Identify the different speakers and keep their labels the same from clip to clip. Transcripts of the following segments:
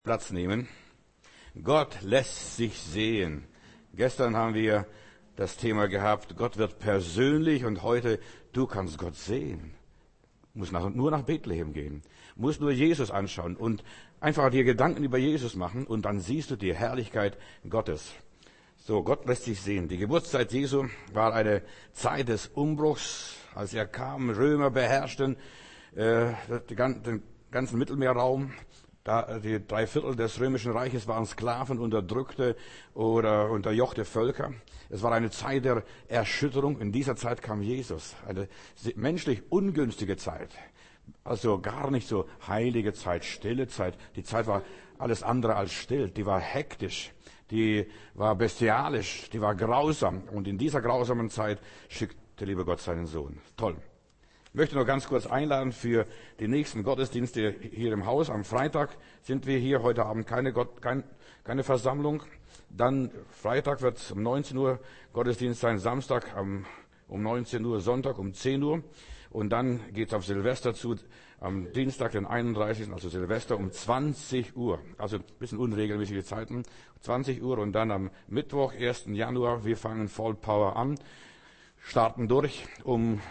Speaker 1: Platz nehmen. Gott lässt sich sehen. Gestern haben wir das Thema gehabt, Gott wird persönlich, und heute, du kannst Gott sehen. Musst nur nach Bethlehem gehen, musst nur Jesus anschauen und einfach dir Gedanken über Jesus machen, und dann siehst du die Herrlichkeit Gottes. So, Gott lässt sich sehen. Die Geburtszeit Jesu war eine Zeit des Umbruchs. Als er kam, Römer beherrschten den ganzen Mittelmeerraum. Da die 3/4 des römischen Reiches waren Sklaven, unterdrückte oder unterjochte Völker. Es war eine Zeit der Erschütterung. In dieser Zeit kam Jesus. Eine menschlich ungünstige Zeit. Also gar nicht so heilige Zeit, stille Zeit. Die Zeit war alles andere als still. Die war hektisch. Die war bestialisch. Die war grausam. Und in dieser grausamen Zeit schickt der liebe Gott seinen Sohn. Toll. Ich möchte noch ganz kurz einladen für die nächsten Gottesdienste hier im Haus. Am Freitag sind wir hier, heute Abend keine Versammlung. Dann Freitag wird um 19 Uhr Gottesdienst sein, Samstag um 19 Uhr, Sonntag um 10 Uhr. Und dann geht's auf Silvester zu, am Dienstag, den 31., also Silvester um 20 Uhr. Also ein bisschen unregelmäßige Zeiten, 20 Uhr. Und dann am Mittwoch, 1. Januar, wir fangen Voll Power an, starten durch um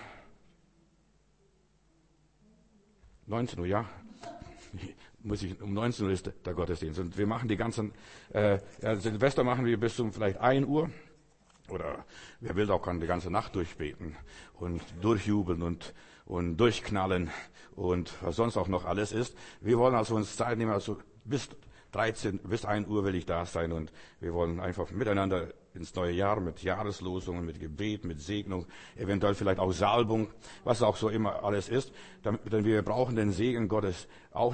Speaker 1: 19 Uhr, ja. Um 19 Uhr ist der Gottesdienst. Und wir machen die ganzen, Silvester machen wir bis um vielleicht 1 Uhr. Oder wer will auch, kann die ganze Nacht durchbeten und durchjubeln und durchknallen und was sonst auch noch alles ist. Wir wollen also uns Zeit nehmen, also bis 1 Uhr will ich da sein, und wir wollen einfach miteinander ins neue Jahr mit Jahreslosungen, mit Gebet, mit Segnung, eventuell vielleicht auch Salbung, was auch so immer alles ist. Denn wir brauchen den Segen Gottes. Auch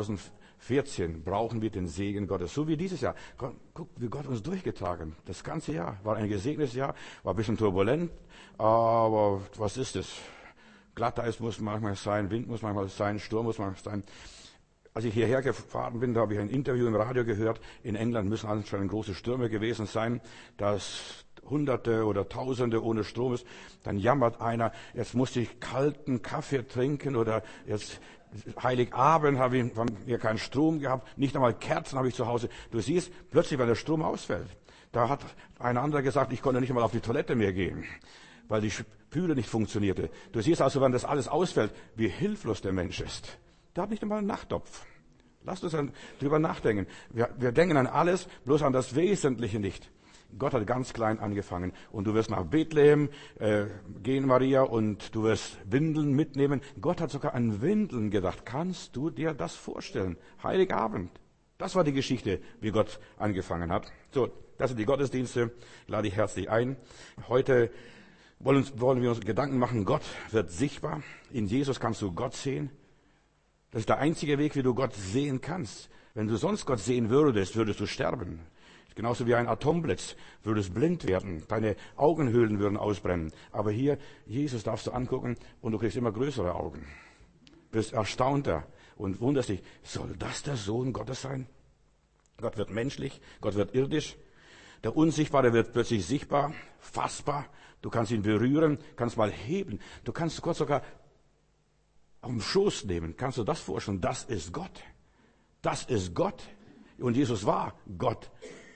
Speaker 1: 2014 brauchen wir den Segen Gottes. So wie dieses Jahr. Guck, wie Gott uns durchgetragen. Das ganze Jahr war ein gesegnetes Jahr, war ein bisschen turbulent, aber was ist es? Glatteis muss manchmal sein, Wind muss manchmal sein, Sturm muss manchmal sein. Als ich hierher gefahren bin, da habe ich ein Interview im Radio gehört. In England müssen anscheinend große Stürme gewesen sein, dass Hunderte oder Tausende ohne Strom ist. Dann jammert einer, jetzt musste ich kalten Kaffee trinken, oder jetzt Heiligabend haben wir keinen Strom gehabt, nicht einmal Kerzen habe ich zu Hause. Du siehst, plötzlich, wenn der Strom ausfällt, da hat ein anderer gesagt, ich konnte nicht einmal auf die Toilette mehr gehen, weil die Spüle nicht funktionierte. Du siehst also, wenn das alles ausfällt, wie hilflos der Mensch ist. Der hat nicht einmal einen Nachttopf. Lasst uns drüber nachdenken. Wir denken an alles, bloß an das Wesentliche nicht. Gott hat ganz klein angefangen. Und du wirst nach Bethlehem gehen, Maria, und du wirst Windeln mitnehmen. Gott hat sogar an Windeln gedacht. Kannst du dir das vorstellen? Heiligabend. Das war die Geschichte, wie Gott angefangen hat. So, das sind die Gottesdienste. Ich lade dich herzlich ein. Heute wollen wir uns Gedanken machen. Gott wird sichtbar. In Jesus kannst du Gott sehen. Das ist der einzige Weg, wie du Gott sehen kannst. Wenn du sonst Gott sehen würdest, würdest du sterben. Genauso wie ein Atomblitz, würdest blind werden. Deine Augenhöhlen würden ausbrennen. Aber hier, Jesus darfst du angucken, und du kriegst immer größere Augen. Bist erstaunter und wunderst dich, soll das der Sohn Gottes sein? Gott wird menschlich, Gott wird irdisch. Der Unsichtbare wird plötzlich sichtbar, fassbar. Du kannst ihn berühren, kannst mal heben. Du kannst Gott sogar auf den Schoß nehmen. Kannst du das vorstellen? Das ist Gott. Das ist Gott. Und Jesus war Gott.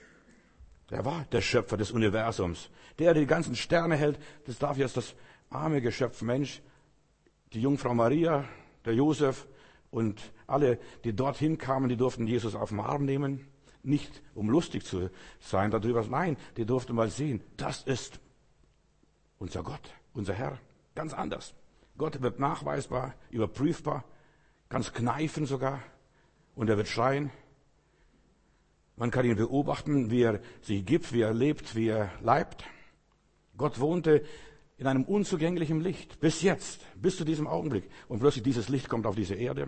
Speaker 1: Er war der Schöpfer des Universums. Der die ganzen Sterne hält, das darf jetzt das arme Geschöpf Mensch, die Jungfrau Maria, der Josef und alle, die dorthin kamen, die durften Jesus auf den Arm nehmen. Nicht um lustig zu sein darüber. Nein, die durften mal sehen, das ist unser Gott, unser Herr. Ganz anders. Gott wird nachweisbar, überprüfbar, kannst kneifen sogar, und er wird schreien. Man kann ihn beobachten, wie er sich gibt, wie er lebt, wie er leibt. Gott wohnte in einem unzugänglichen Licht, bis jetzt, bis zu diesem Augenblick. Und plötzlich dieses Licht kommt auf diese Erde.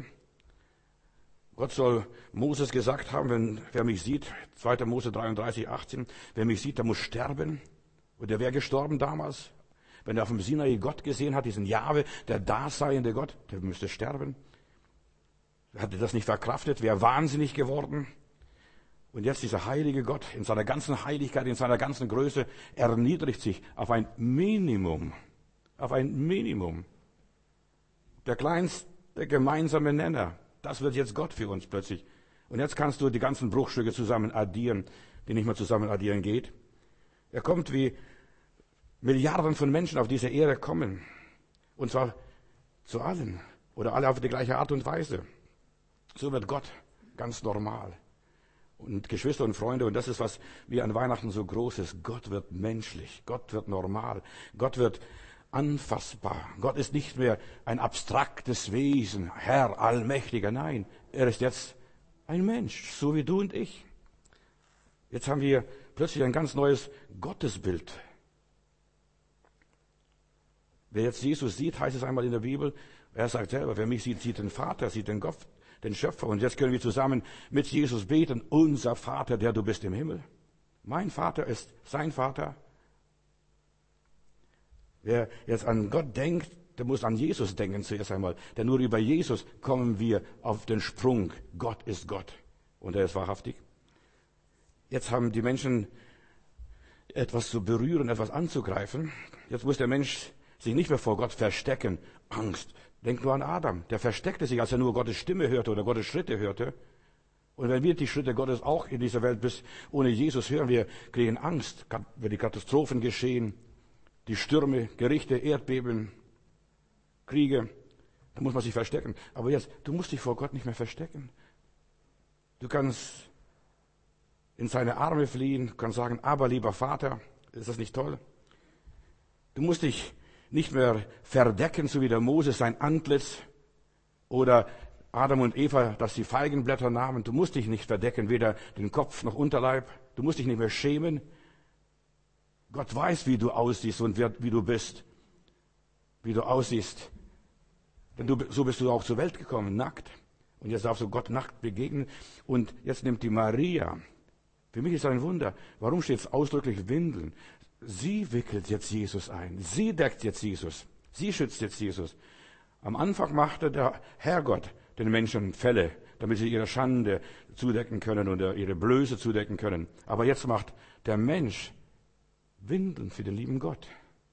Speaker 1: Gott soll Moses gesagt haben, wer mich sieht, 2. Mose 33,18, wer mich sieht, der muss sterben. Und der wäre gestorben damals. Wenn er auf dem Sinai Gott gesehen hat, diesen Jahwe, der daseiende Gott, der müsste sterben. Er hatte das nicht verkraftet, wäre wahnsinnig geworden. Und jetzt dieser heilige Gott in seiner ganzen Heiligkeit, in seiner ganzen Größe, erniedrigt sich auf ein Minimum. Auf ein Minimum. Der kleinste gemeinsame Nenner. Das wird jetzt Gott für uns plötzlich. Und jetzt kannst du die ganzen Bruchstücke zusammen addieren, die nicht mehr zusammen addieren geht. Er kommt, wie Milliarden von Menschen auf diese Erde kommen. Und zwar zu allen. Oder alle auf die gleiche Art und Weise. So wird Gott ganz normal. Und Geschwister und Freunde, und das ist, was wir an Weihnachten so groß ist. Gott wird menschlich. Gott wird normal. Gott wird anfassbar. Gott ist nicht mehr ein abstraktes Wesen, Herr, Allmächtiger. Nein, er ist jetzt ein Mensch, so wie du und ich. Jetzt haben wir plötzlich ein ganz neues Gottesbild. Wer jetzt Jesus sieht, heißt es einmal in der Bibel, er sagt selber, wer mich sieht, sieht den Vater, sieht den Gott, den Schöpfer. Und jetzt können wir zusammen mit Jesus beten, unser Vater, der du bist im Himmel. Mein Vater ist sein Vater. Wer jetzt an Gott denkt, der muss an Jesus denken zuerst einmal. Denn nur über Jesus kommen wir auf den Sprung. Gott ist Gott. Und er ist wahrhaftig. Jetzt haben die Menschen etwas zu berühren, etwas anzugreifen. Jetzt muss der Mensch sich nicht mehr vor Gott verstecken. Angst. Denk nur an Adam. Der versteckte sich, als er nur Gottes Stimme hörte oder Gottes Schritte hörte. Und wenn wir die Schritte Gottes auch in dieser Welt bis ohne Jesus hören, wir kriegen Angst, wenn die Katastrophen geschehen, die Stürme, Gerichte, Erdbeben, Kriege, da muss man sich verstecken. Aber jetzt, du musst dich vor Gott nicht mehr verstecken. Du kannst in seine Arme fliehen, kannst sagen, aber lieber Vater, ist das nicht toll? Du musst dich nicht mehr verdecken, so wie der Moses sein Antlitz oder Adam und Eva, dass sie Feigenblätter nahmen. Du musst dich nicht verdecken, weder den Kopf noch Unterleib. Du musst dich nicht mehr schämen. Gott weiß, wie du aussiehst und wie du bist, wie du aussiehst. Denn so bist du auch zur Welt gekommen, nackt. Und jetzt darfst du Gott nackt begegnen. Und jetzt nimmt die Maria. Für mich ist das ein Wunder. Warum steht es ausdrücklich Windeln? Sie wickelt jetzt Jesus ein. Sie deckt jetzt Jesus. Sie schützt jetzt Jesus. Am Anfang machte der Herrgott den Menschen Felle, damit sie ihre Schande zudecken können oder ihre Blöße zudecken können. Aber jetzt macht der Mensch Windeln für den lieben Gott.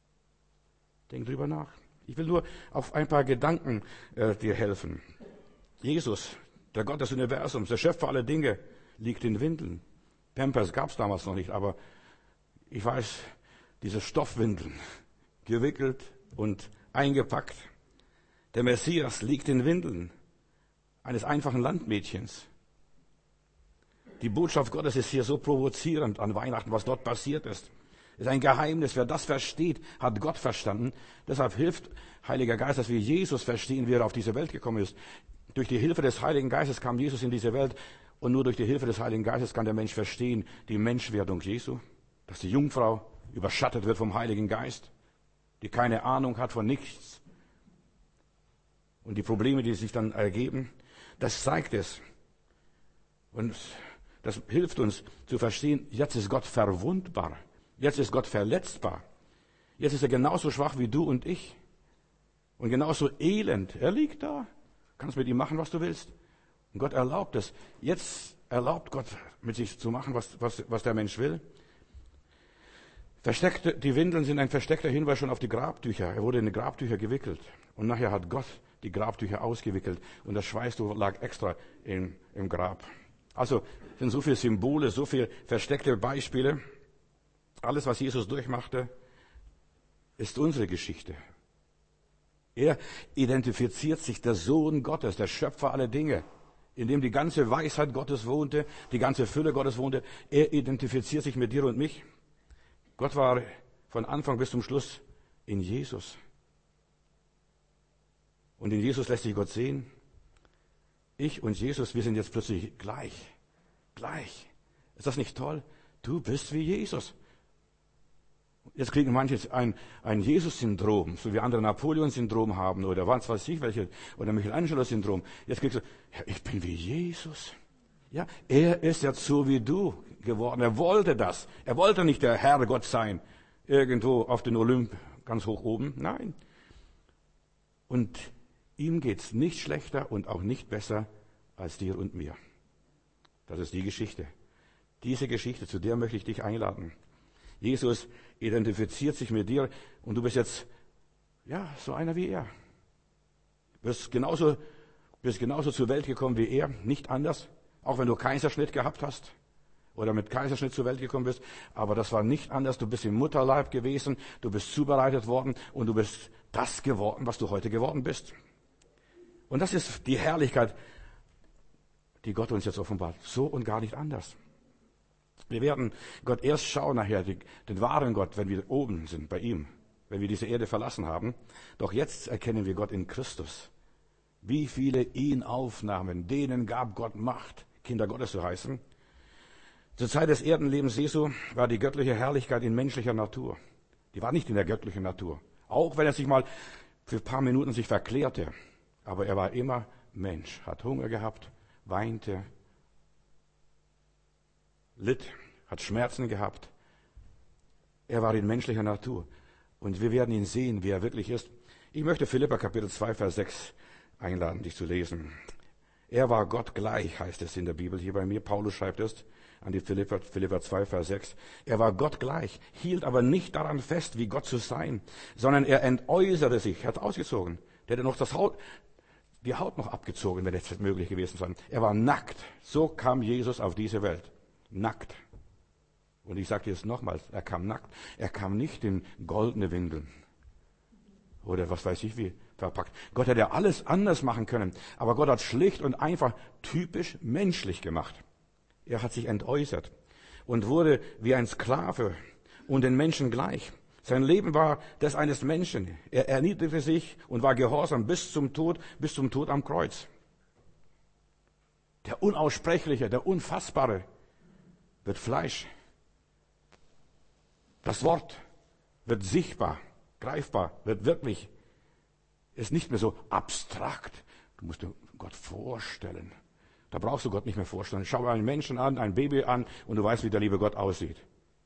Speaker 1: Denk drüber nach. Ich will nur auf ein paar Gedanken dir helfen. Jesus, der Gott des Universums, der Schöpfer aller Dinge, liegt in Windeln. Pampers gab es damals noch nicht, aber ich weiß, diese Stoffwindeln, gewickelt und eingepackt. Der Messias liegt in Windeln eines einfachen Landmädchens. Die Botschaft Gottes ist hier so provozierend an Weihnachten, was dort passiert ist. Ist ein Geheimnis. Wer das versteht, hat Gott verstanden. Deshalb hilft Heiliger Geist, dass wir Jesus verstehen, wie er auf diese Welt gekommen ist. Durch die Hilfe des Heiligen Geistes kam Jesus in diese Welt. Und nur durch die Hilfe des Heiligen Geistes kann der Mensch verstehen, die Menschwerdung Jesu. Dass die Jungfrau überschattet wird vom Heiligen Geist, die keine Ahnung hat von nichts. Und die Probleme, die sich dann ergeben, das zeigt es. Und das hilft uns zu verstehen, jetzt ist Gott verwundbar. Jetzt ist Gott verletzbar. Jetzt ist er genauso schwach wie du und ich. Und genauso elend. Er liegt da. Kannst mit ihm machen, was du willst. Und Gott erlaubt es. Jetzt erlaubt Gott, mit sich zu machen, was der Mensch will. Die Windeln sind ein versteckter Hinweis schon auf die Grabtücher. Er wurde in die Grabtücher gewickelt. Und nachher hat Gott die Grabtücher ausgewickelt. Und das Schweißtuch lag extra im Grab. Also sind so viele Symbole, so viele versteckte Beispiele. Alles, was Jesus durchmachte, ist unsere Geschichte. Er identifiziert sich der Sohn Gottes, der Schöpfer aller Dinge, in dem die ganze Weisheit Gottes wohnte, die ganze Fülle Gottes wohnte. Er identifiziert sich mit dir und mich. Gott war von Anfang bis zum Schluss in Jesus. Und in Jesus lässt sich Gott sehen. Ich und Jesus, wir sind jetzt plötzlich gleich. Gleich. Ist das nicht toll? Du bist wie Jesus. Jetzt kriegen manche ein Jesus-Syndrom, so wie andere Napoleon-Syndrom haben oder was weiß ich welche, oder Michelangelo-Syndrom. Jetzt kriegst du, ja, ich bin wie Jesus. Ja, er ist jetzt so wie du geworden. Er wollte das. Er wollte nicht der Herrgott sein, irgendwo auf den Olymp, ganz hoch oben. Nein. Und ihm geht's nicht schlechter und auch nicht besser als dir und mir. Das ist die Geschichte. Diese Geschichte, zu der möchte ich dich einladen. Jesus identifiziert sich mit dir und du bist jetzt, ja, so einer wie er. Du bist genauso zur Welt gekommen wie er, nicht anders. Auch wenn du Kaiserschnitt gehabt hast oder mit Kaiserschnitt zur Welt gekommen bist. Aber das war nicht anders. Du bist im Mutterleib gewesen, du bist zubereitet worden und du bist das geworden, was du heute geworden bist. Und das ist die Herrlichkeit, die Gott uns jetzt offenbart. So und gar nicht anders. Wir werden Gott erst schauen nachher, den wahren Gott, wenn wir oben sind bei ihm, wenn wir diese Erde verlassen haben. Doch jetzt erkennen wir Gott in Christus. Wie viele ihn aufnahmen, denen gab Gott Macht, Kinder Gottes zu heißen. Zur Zeit des Erdenlebens Jesu war die göttliche Herrlichkeit in menschlicher Natur. Die war nicht in der göttlichen Natur. Auch wenn er sich mal für ein paar Minuten sich verklärte. Aber er war immer Mensch, hat Hunger gehabt, weinte, litt, hat Schmerzen gehabt. Er war in menschlicher Natur. Und wir werden ihn sehen, wie er wirklich ist. Ich möchte Philipper Kapitel 2, Vers 6 einladen, dich zu lesen. Er war Gott gleich, heißt es in der Bibel hier bei mir. Paulus schreibt es an die Philipper 2, Vers 6. Er war Gott gleich, hielt aber nicht daran fest, wie Gott zu sein, sondern er entäußerte sich, hat ausgezogen. Der hätte noch die Haut noch abgezogen, wenn es möglich gewesen sein. Er war nackt. So kam Jesus auf diese Welt. Nackt. Und ich sage dir es nochmals, er kam nackt. Er kam nicht in goldene Windeln. Oder was weiß ich wie verpackt. Gott hätte ja alles anders machen können. Aber Gott hat schlicht und einfach typisch menschlich gemacht. Er hat sich entäußert und wurde wie ein Sklave und den Menschen gleich. Sein Leben war das eines Menschen. Er erniedrigte sich und war gehorsam bis zum Tod am Kreuz. Der Unaussprechliche, der Unfassbare wird Fleisch. Das Wort wird sichtbar, greifbar, wird wirklich. Ist nicht mehr so abstrakt. Du musst dir Gott vorstellen. Da brauchst du Gott nicht mehr vorstellen. Schau einen Menschen an, ein Baby an und du weißt, wie der liebe Gott aussieht.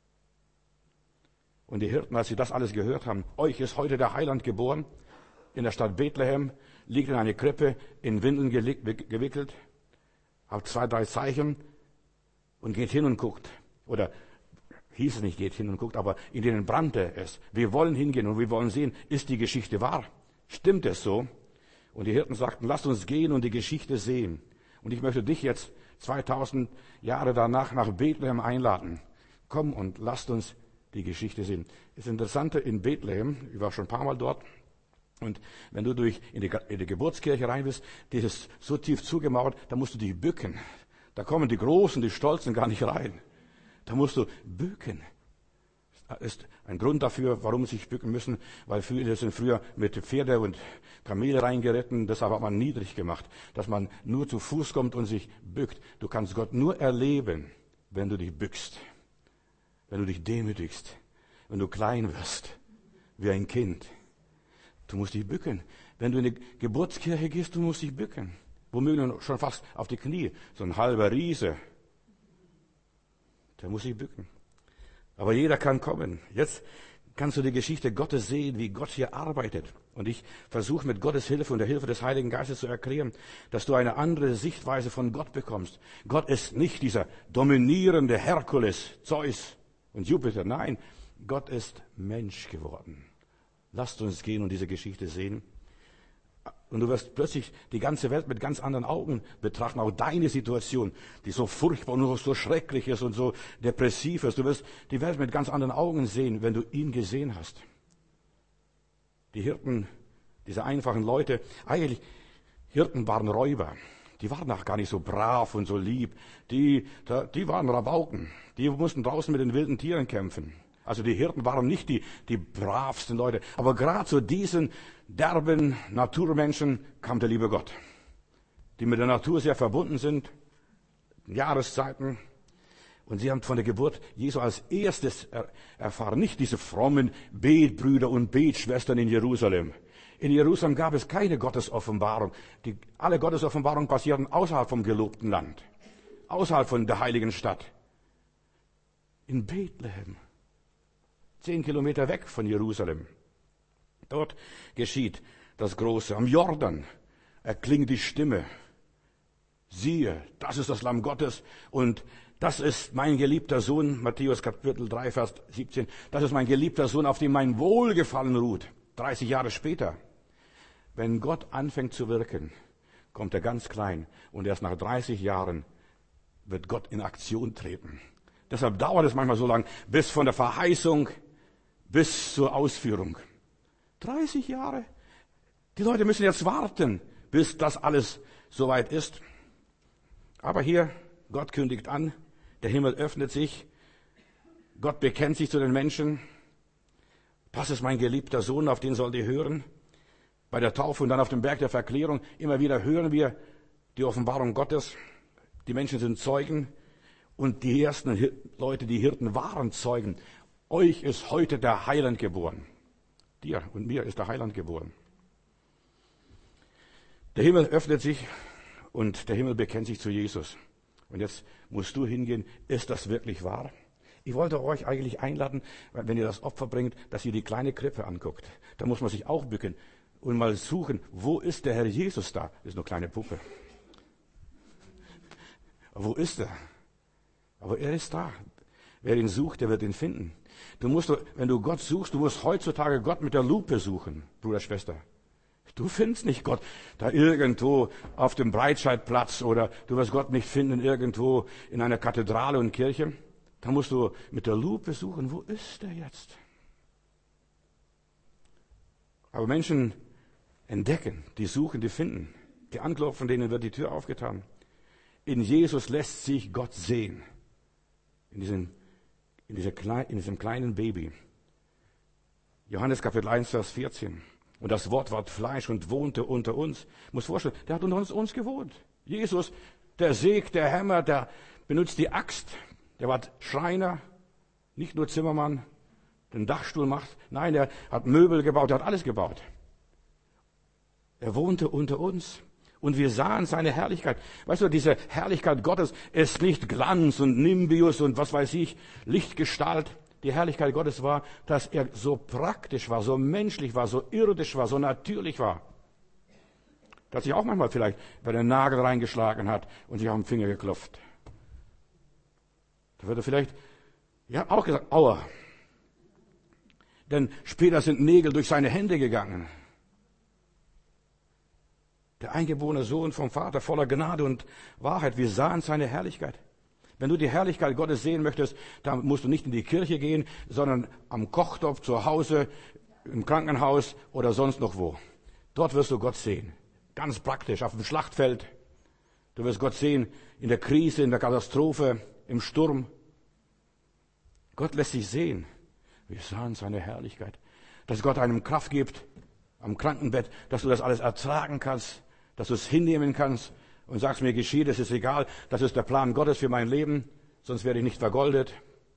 Speaker 1: Und die Hirten, als sie das alles gehört haben, euch ist heute der Heiland geboren, in der Stadt Bethlehem, liegt in eine Krippe, in Windeln gewickelt, habt 2, 3 Zeichen und geht hin und guckt. Oder hieß es nicht, geht hin und guckt, aber in denen brannte es. Wir wollen hingehen und wir wollen sehen, ist die Geschichte wahr? Stimmt es so? Und die Hirten sagten, lasst uns gehen und die Geschichte sehen. Und ich möchte dich jetzt 2000 Jahre danach nach Bethlehem einladen. Komm und lasst uns die Geschichte sehen. Das Interessante in Bethlehem, ich war schon ein paar Mal dort, und wenn du in die Geburtskirche rein bist, die ist so tief zugemauert, da musst du dich bücken. Da kommen die Großen, die Stolzen gar nicht rein. Da musst du bücken. Das ist ein Grund dafür, warum sie sich bücken müssen, weil viele sind früher mit Pferde und Kamele reingeritten. Das hat man niedrig gemacht, dass man nur zu Fuß kommt und sich bückt. Du kannst Gott nur erleben, wenn du dich bückst, wenn du dich demütigst, wenn du klein wirst, wie ein Kind. Du musst dich bücken. Wenn du in die Geburtskirche gehst, du musst dich bücken. Womöglich schon fast auf die Knie. So ein halber Riese. Der muss sich bücken. Aber jeder kann kommen. Jetzt kannst du die Geschichte Gottes sehen, wie Gott hier arbeitet. Und ich versuche mit Gottes Hilfe und der Hilfe des Heiligen Geistes zu erklären, dass du eine andere Sichtweise von Gott bekommst. Gott ist nicht dieser dominierende Herkules, Zeus und Jupiter. Nein, Gott ist Mensch geworden. Lasst uns gehen und diese Geschichte sehen. Und du wirst plötzlich die ganze Welt mit ganz anderen Augen betrachten. Auch deine Situation, die so furchtbar und so schrecklich ist und so depressiv ist. Du wirst die Welt mit ganz anderen Augen sehen, wenn du ihn gesehen hast. Die Hirten, diese einfachen Leute, eigentlich Hirten waren Räuber. Die waren auch gar nicht so brav und so lieb. Die waren Rabauken. Die mussten draußen mit den wilden Tieren kämpfen. Also die Hirten waren nicht die bravsten Leute. Aber gerade zu diesen derben Naturmenschen kam der liebe Gott, die mit der Natur sehr verbunden sind, Jahreszeiten. Und sie haben von der Geburt Jesu als erstes erfahren, nicht diese frommen Betbrüder und Betschwestern in Jerusalem. In Jerusalem gab es keine Gottesoffenbarung. Alle Gottesoffenbarungen passierten außerhalb vom gelobten Land, außerhalb von der heiligen Stadt. In Bethlehem. 10 Kilometer weg von Jerusalem. Dort geschieht das Große. Am Jordan erklingt die Stimme. Siehe, das ist das Lamm Gottes und das ist mein geliebter Sohn, Matthäus Kapitel 3, Vers 17. Das ist mein geliebter Sohn, auf dem mein Wohlgefallen ruht. 30 Jahre später. Wenn Gott anfängt zu wirken, kommt er ganz klein und erst nach 30 Jahren wird Gott in Aktion treten. Deshalb dauert es manchmal so lang, bis von der Verheißung bis zur Ausführung. 30 Jahre. Die Leute müssen jetzt warten, bis das alles soweit ist. Aber hier, Gott kündigt an, der Himmel öffnet sich, Gott bekennt sich zu den Menschen. Das ist mein geliebter Sohn, auf den sollt ihr hören. Bei der Taufe und dann auf dem Berg der Verklärung, immer wieder hören wir die Offenbarung Gottes. Die Menschen sind Zeugen und die ersten Leute, die Hirten, waren Zeugen. Euch ist heute der Heiland geboren. Dir und mir ist der Heiland geboren. Der Himmel öffnet sich und der Himmel bekennt sich zu Jesus. Und jetzt musst du hingehen, ist das wirklich wahr? Ich wollte euch eigentlich einladen, wenn ihr das Opfer bringt, dass ihr die kleine Krippe anguckt. Da muss man sich auch bücken und mal suchen, wo ist der Herr Jesus da? Das ist nur eine kleine Puppe. Wo ist er? Aber er ist da. Wer ihn sucht, der wird ihn finden. Du musst, wenn du Gott suchst, du musst heutzutage Gott mit der Lupe suchen, Bruder, Schwester. Du findest nicht Gott da irgendwo auf dem Breitscheidplatz oder du wirst Gott nicht finden irgendwo in einer Kathedrale und Kirche. Da musst du mit der Lupe suchen, wo ist er jetzt? Aber Menschen entdecken, die suchen, die finden. Die anklopfen, denen wird die Tür aufgetan. In Jesus lässt sich Gott sehen. In diesem kleinen Baby. Johannes Kapitel 1, Vers 14. Und das Wort ward Fleisch und wohnte unter uns. Ich muss vorstellen, der hat unter uns gewohnt. Jesus, der sägt, der hämmert, der benutzt die Axt. Der war Schreiner, nicht nur Zimmermann, den Dachstuhl macht. Nein, er hat Möbel gebaut, er hat alles gebaut. Er wohnte unter uns und wir sahen seine Herrlichkeit. Weißt du, diese Herrlichkeit Gottes ist nicht Glanz und Nimbius und was weiß ich, Lichtgestalt. Die Herrlichkeit Gottes war, dass er so praktisch war, so menschlich war, so irdisch war, so natürlich war. Dass sich auch manchmal vielleicht bei den Nagel reingeschlagen hat und sich auf den Finger geklopft. Da wird er vielleicht, ja, auch gesagt, aua. Denn später sind Nägel durch seine Hände gegangen. Der eingeborene Sohn vom Vater voller Gnade und Wahrheit. Wir sahen seine Herrlichkeit. Wenn du die Herrlichkeit Gottes sehen möchtest, dann musst du nicht in die Kirche gehen, sondern am Kochtopf, zu Hause, im Krankenhaus oder sonst noch wo. Dort wirst du Gott sehen. Ganz praktisch, auf dem Schlachtfeld. Du wirst Gott sehen in der Krise, in der Katastrophe, im Sturm. Gott lässt sich sehen. Wir sahen seine Herrlichkeit. Dass Gott einem Kraft gibt am Krankenbett, dass du das alles ertragen kannst, dass du es hinnehmen kannst und sagst, mir geschieht, es ist egal, das ist der Plan Gottes für mein Leben, sonst werde ich nicht vergoldet,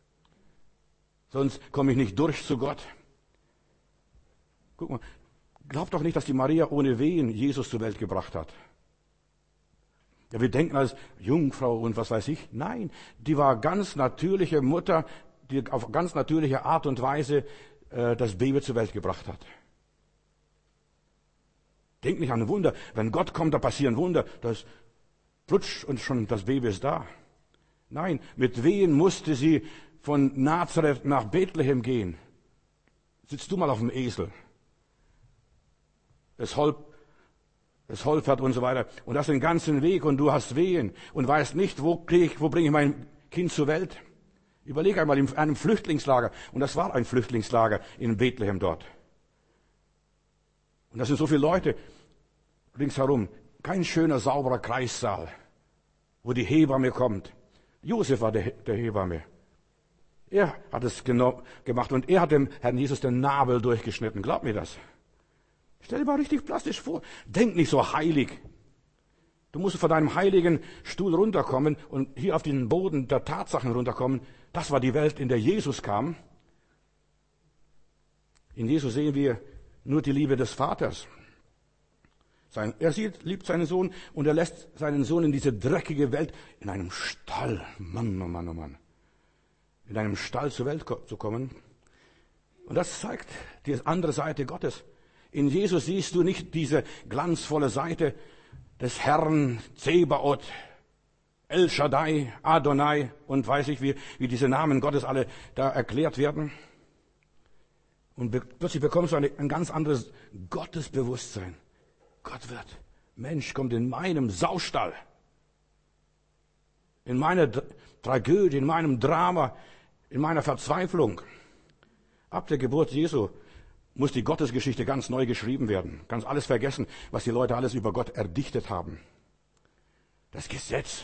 Speaker 1: sonst komme ich nicht durch zu Gott. Guck mal, glaub doch nicht, dass die Maria ohne Wehen Jesus zur Welt gebracht hat. Ja, wir denken als Jungfrau und was weiß ich. Nein, die war ganz natürliche Mutter, die auf ganz natürliche Art und Weise das Baby zur Welt gebracht hat. Denk nicht an ein Wunder. Wenn Gott kommt, da passieren Wunder. Das flutsch und schon das Baby ist da. Nein, mit Wehen musste sie von Nazareth nach Bethlehem gehen. Sitzt du mal auf dem Esel. Es holpert und so weiter. Und das den ganzen Weg und du hast Wehen und weißt nicht, wo bringe ich mein Kind zur Welt. Überleg einmal in einem Flüchtlingslager. Und das war ein Flüchtlingslager in Bethlehem dort. Und das sind so viele Leute ringsherum. Kein schöner, sauberer Kreissaal, wo die Hebamme kommt. Josef war der Hebamme. Er hat es gemacht und er hat dem Herrn Jesus den Nabel durchgeschnitten. Glaub mir das. Stell dir mal richtig plastisch vor. Denk nicht so heilig. Du musst von deinem heiligen Stuhl runterkommen und hier auf den Boden der Tatsachen runterkommen. Das war die Welt, in der Jesus kam. In Jesus sehen wir nur die Liebe des Vaters. Er liebt seinen Sohn und er lässt seinen Sohn in diese dreckige Welt, in einem Stall, Mann, oh Mann, oh Mann, in einem Stall zur Welt zu kommen. Und das zeigt die andere Seite Gottes. In Jesus siehst du nicht diese glanzvolle Seite des Herrn Zebaoth, El Shaddai, Adonai und weiß ich, wie diese Namen Gottes alle da erklärt werden. Und plötzlich bekommst du ein ganz anderes Gottesbewusstsein. Gott wird, Mensch kommt in meinem Saustall. in meiner Tragödie, in meinem Drama, in meiner Verzweiflung. Ab der Geburt Jesu muss die Gottesgeschichte ganz neu geschrieben werden. Ganz alles vergessen, was die Leute alles über Gott erdichtet haben. Das Gesetz,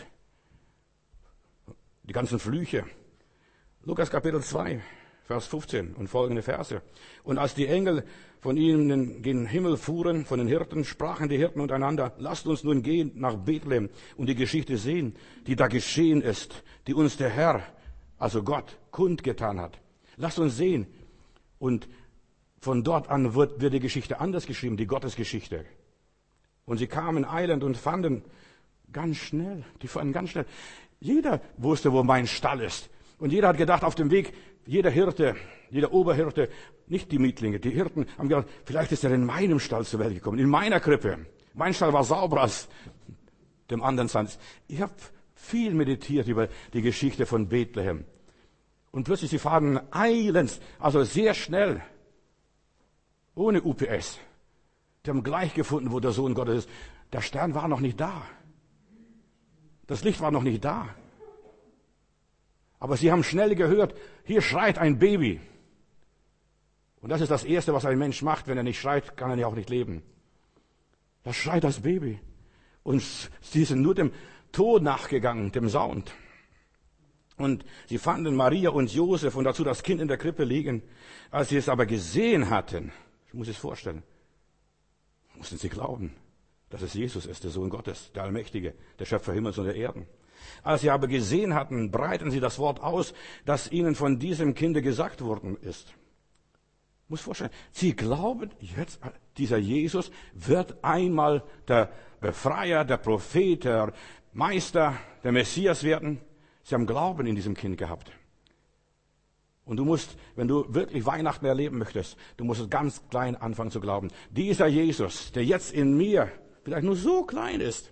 Speaker 1: die ganzen Flüche. Lukas Kapitel 2, Vers 15 und folgende Verse. Und als die Engel von ihnen gen Himmel fuhren, von den Hirten, sprachen die Hirten untereinander, lasst uns nun gehen nach Bethlehem und die Geschichte sehen, die da geschehen ist, die uns der Herr, also Gott, kundgetan hat. Lasst uns sehen. Und von dort an wird die Geschichte anders geschrieben, die Gottesgeschichte. Und sie kamen eilend und fanden ganz schnell. Jeder wusste, wo mein Stall ist. Und jeder hat gedacht, auf dem Weg, jeder Hirte, jeder Oberhirte, nicht die Mietlinge, die Hirten haben gedacht, vielleicht ist er in meinem Stall zur Welt gekommen, in meiner Krippe. Mein Stall war sauberer als dem anderen sein. Ich habe viel meditiert über die Geschichte von Bethlehem. Und plötzlich, sie fahren eilends, also sehr schnell, ohne UPS. Die haben gleich gefunden, wo der Sohn Gottes ist. Der Stern war noch nicht da. Das Licht war noch nicht da. Aber sie haben schnell gehört, hier schreit ein Baby. Und das ist das Erste, was ein Mensch macht. Wenn er nicht schreit, kann er ja auch nicht leben. Da schreit das Baby. Und sie sind nur dem Tod nachgegangen, dem Sound. Und sie fanden Maria und Josef und dazu das Kind in der Krippe liegen. Als sie es aber gesehen hatten, ich muss es vorstellen, mussten sie glauben, dass es Jesus ist, der Sohn Gottes, der Allmächtige, der Schöpfer Himmels und der Erden. Als sie aber gesehen hatten, breiten sie das Wort aus, das ihnen von diesem Kinde gesagt worden ist. Ich muss vorstellen, sie glauben jetzt, dieser Jesus wird einmal der Befreier, der Prophet, der Meister, der Messias werden. Sie haben Glauben in diesem Kind gehabt. Und du musst, wenn du wirklich Weihnachten erleben möchtest, du musst es ganz klein anfangen zu glauben. Dieser Jesus, der jetzt in mir vielleicht nur so klein ist,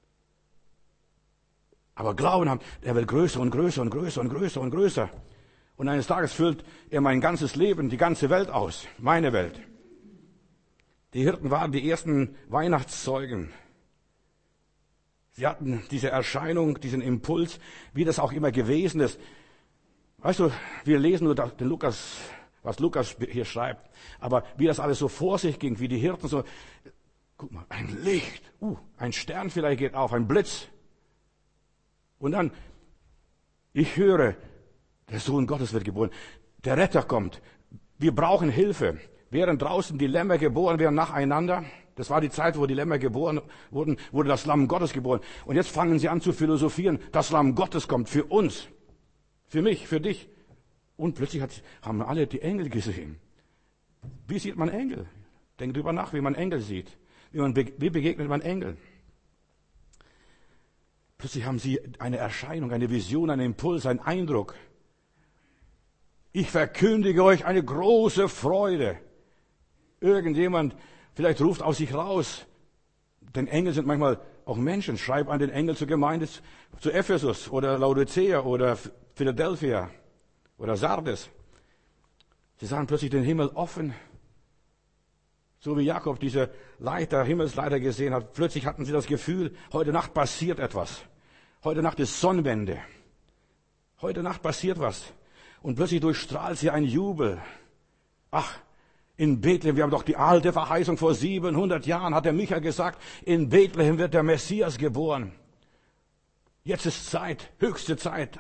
Speaker 1: aber Glauben haben, er wird größer und größer und größer und größer und größer. Und eines Tages füllt er mein ganzes Leben, die ganze Welt aus, meine Welt. Die Hirten waren die ersten Weihnachtszeugen. Sie hatten diese Erscheinung, diesen Impuls, wie das auch immer gewesen ist. Weißt du, wir lesen nur den Lukas, was Lukas hier schreibt, aber wie das alles so vor sich ging, wie die Hirten so, guck mal, ein Licht, ein Stern vielleicht geht auf, ein Blitz. Und dann, ich höre, der Sohn Gottes wird geboren, der Retter kommt, wir brauchen Hilfe. Während draußen die Lämmer geboren werden nacheinander, das war die Zeit, wo die Lämmer geboren wurden, wurde das Lamm Gottes geboren. Und jetzt fangen sie an zu philosophieren, das Lamm Gottes kommt für uns, für mich, für dich. Und plötzlich haben alle die Engel gesehen. Wie sieht man Engel? Denk drüber nach, wie man Engel sieht. Wie begegnet man Engel? Plötzlich haben sie eine Erscheinung, eine Vision, einen Impuls, einen Eindruck. Ich verkündige euch eine große Freude. Irgendjemand vielleicht ruft aus sich raus. Denn Engel sind manchmal auch Menschen. Schreib an den Engel zur Gemeinde zu Ephesus oder Laodicea oder Philadelphia oder Sardes. Sie sahen plötzlich den Himmel offen. So wie Jakob diese Leiter, Himmelsleiter gesehen hat. Plötzlich hatten sie das Gefühl, heute Nacht passiert etwas. Heute Nacht ist Sonnenwende. Heute Nacht passiert was. Und plötzlich durchstrahlt sie ein Jubel. Ach, in Bethlehem, wir haben doch die alte Verheißung vor 700 Jahren, hat der Micha gesagt, in Bethlehem wird der Messias geboren. Jetzt ist Zeit, höchste Zeit.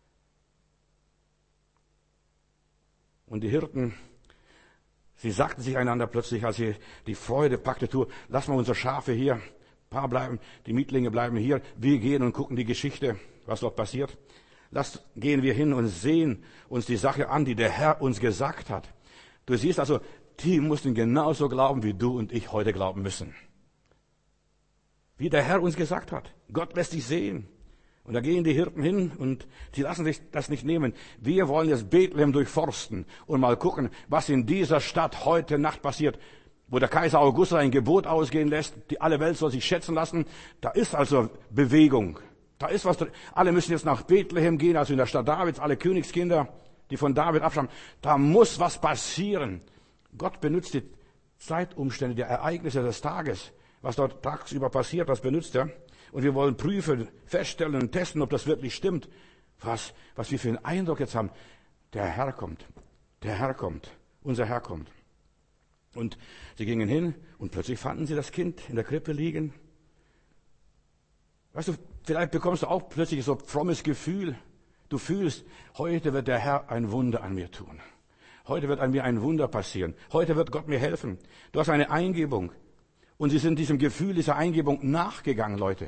Speaker 1: Und die Hirten, sie sagten sich einander plötzlich, als sie die Freude packte, lass mal unsere Schafe hier, ein paar bleiben, die Mietlinge bleiben hier, wir gehen und gucken die Geschichte, was dort passiert. Gehen wir hin und sehen uns die Sache an, die der Herr uns gesagt hat. Du siehst also, die mussten genauso glauben, wie du und ich heute glauben müssen. Wie der Herr uns gesagt hat. Gott lässt dich sehen. Und da gehen die Hirten hin und sie lassen sich das nicht nehmen. Wir wollen jetzt Bethlehem durchforsten und mal gucken, was in dieser Stadt heute Nacht passiert. Wo der Kaiser Augustus ein Gebot ausgehen lässt, alle Welt soll sich schätzen lassen. Da ist also Bewegung. Da ist was. Alle müssen jetzt nach Bethlehem gehen, also in der Stadt Davids, alle Königskinder, die von David abstammen. Da muss was passieren. Gott benutzt die Zeitumstände, die Ereignisse des Tages, was dort tagsüber passiert, das benutzt er. Und wir wollen prüfen, feststellen und testen, ob das wirklich stimmt. Was wir für einen Eindruck jetzt haben. Der Herr kommt. Der Herr kommt. Unser Herr kommt. Und sie gingen hin und plötzlich fanden sie das Kind in der Krippe liegen. Weißt du, vielleicht bekommst du auch plötzlich so ein frommes Gefühl. Du fühlst, heute wird der Herr ein Wunder an mir tun. Heute wird an mir ein Wunder passieren. Heute wird Gott mir helfen. Du hast eine Eingebung. Und sie sind diesem Gefühl, dieser Eingebung nachgegangen, Leute.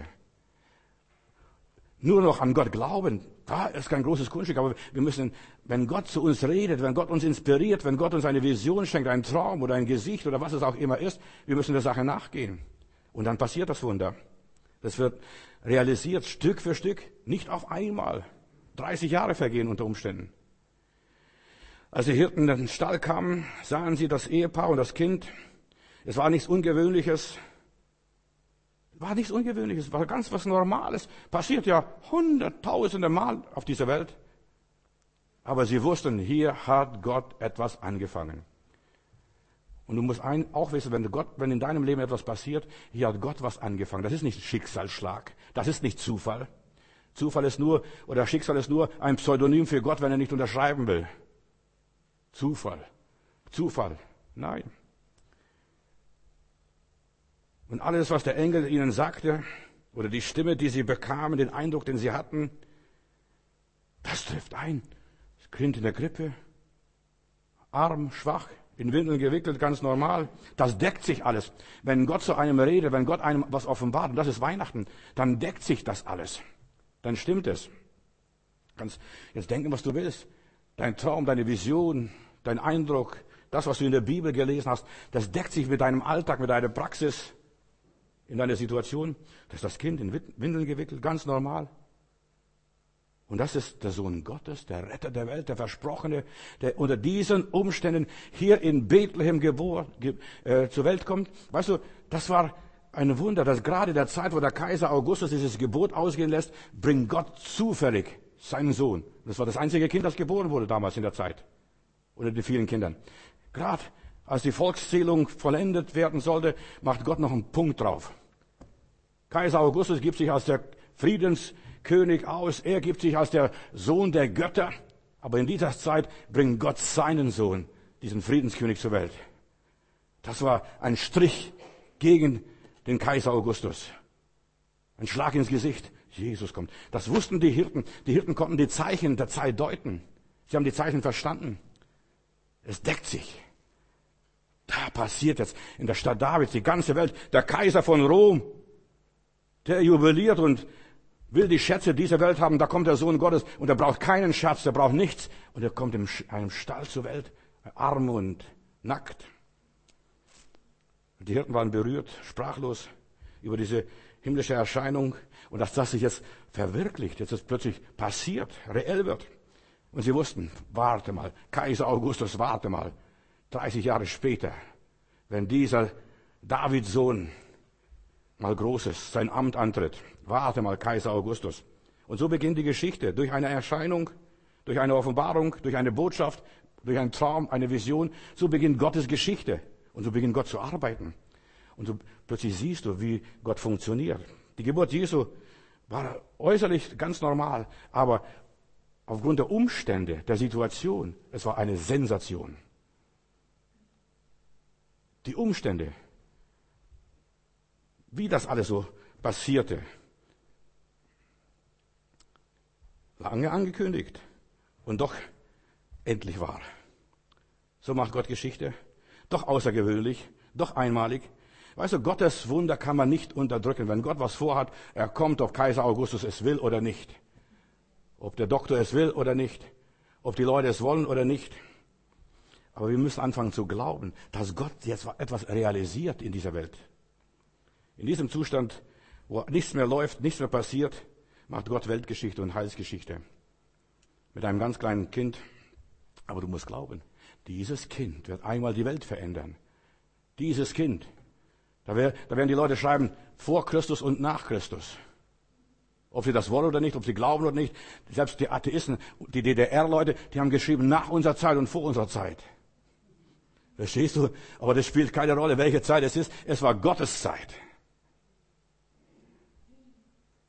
Speaker 1: Nur noch an Gott glauben, das ist kein großes Kunststück, aber wir müssen, wenn Gott zu uns redet, wenn Gott uns inspiriert, wenn Gott uns eine Vision schenkt, einen Traum oder ein Gesicht oder was es auch immer ist, wir müssen der Sache nachgehen. Und dann passiert das Wunder. Das wird realisiert, Stück für Stück, nicht auf einmal. 30 Jahre vergehen unter Umständen. Als die Hirten in den Stall kamen, sahen sie das Ehepaar und das Kind. Es war nichts Ungewöhnliches. War ganz was Normales. Passiert ja hunderttausende Mal auf dieser Welt. Aber sie wussten, hier hat Gott etwas angefangen. Und du musst auch wissen, wenn in deinem Leben etwas passiert, hier hat Gott was angefangen. Das ist nicht Schicksalsschlag. Das ist nicht Zufall. Schicksal ist nur ein Pseudonym für Gott, wenn er nicht unterschreiben will. Zufall. Nein. Und alles, was der Engel ihnen sagte, oder die Stimme, die sie bekamen, den Eindruck, den sie hatten, das trifft ein. Das Kind in der Krippe, arm, schwach, in Windeln gewickelt, ganz normal. Das deckt sich alles. Wenn Gott zu einem redet, wenn Gott einem was offenbart, und das ist Weihnachten, dann deckt sich das alles. Dann stimmt es. Du kannst jetzt denken, was du willst. Dein Traum, deine Vision, dein Eindruck, das, was du in der Bibel gelesen hast, das deckt sich mit deinem Alltag, mit deiner Praxis, in deiner Situation. Das ist das Kind in Windeln gewickelt, ganz normal. Und das ist der Sohn Gottes, der Retter der Welt, der Versprochene, der unter diesen Umständen hier in Bethlehem zur Welt kommt. Weißt du, das war ein Wunder, dass gerade in der Zeit, wo der Kaiser Augustus dieses Gebot ausgehen lässt, bringt Gott zufällig seinen Sohn. Das war das einzige Kind, das geboren wurde damals in der Zeit. Unter den vielen Kindern. Gerade als die Volkszählung vollendet werden sollte, macht Gott noch einen Punkt drauf. Kaiser Augustus gibt sich als der Friedenskönig aus. Er gibt sich als der Sohn der Götter. Aber in dieser Zeit bringt Gott seinen Sohn, diesen Friedenskönig, zur Welt. Das war ein Strich gegen den Kaiser Augustus. Ein Schlag ins Gesicht. Jesus kommt. Das wussten die Hirten. Die Hirten konnten die Zeichen der Zeit deuten. Sie haben die Zeichen verstanden. Es deckt sich. Da passiert jetzt in der Stadt Davids die ganze Welt. Der Kaiser von Rom, der jubiliert und will die Schätze dieser Welt haben. Da kommt der Sohn Gottes und er braucht keinen Schatz, der braucht nichts. Und er kommt in einem Stall zur Welt, arm und nackt. Die Hirten waren berührt, sprachlos über diese himmlische Erscheinung und dass das sich jetzt verwirklicht, jetzt ist plötzlich passiert, reell wird. Und sie wussten, warte mal, Kaiser Augustus, warte mal, 30 Jahre später, wenn dieser Davids Sohn mal groß ist, sein Amt antritt, warte mal, Kaiser Augustus. Und so beginnt die Geschichte, durch eine Erscheinung, durch eine Offenbarung, durch eine Botschaft, durch einen Traum, eine Vision, so beginnt Gottes Geschichte. Und so beginnt Gott zu arbeiten. Und so plötzlich siehst du, wie Gott funktioniert. Die Geburt Jesu war äußerlich ganz normal, aber aufgrund der Umstände, der Situation, es war eine Sensation. Die Umstände, wie das alles so passierte, lange angekündigt und doch endlich wahr. So macht Gott Geschichte. Doch außergewöhnlich, doch einmalig. Weißt du, Gottes Wunder kann man nicht unterdrücken. Wenn Gott was vorhat, er kommt, ob Kaiser Augustus es will oder nicht. Ob der Doktor es will oder nicht. Ob die Leute es wollen oder nicht. Aber wir müssen anfangen zu glauben, dass Gott jetzt etwas realisiert in dieser Welt. In diesem Zustand, wo nichts mehr läuft, nichts mehr passiert, macht Gott Weltgeschichte und Heilsgeschichte. Mit einem ganz kleinen Kind. Aber du musst glauben, dieses Kind wird einmal die Welt verändern. Dieses Kind. Da werden die Leute schreiben, vor Christus und nach Christus. Ob sie das wollen oder nicht, ob sie glauben oder nicht. Selbst die Atheisten, die DDR-Leute, die haben geschrieben, nach unserer Zeit und vor unserer Zeit. Verstehst du? Aber das spielt keine Rolle, welche Zeit es ist. Es war Gottes Zeit.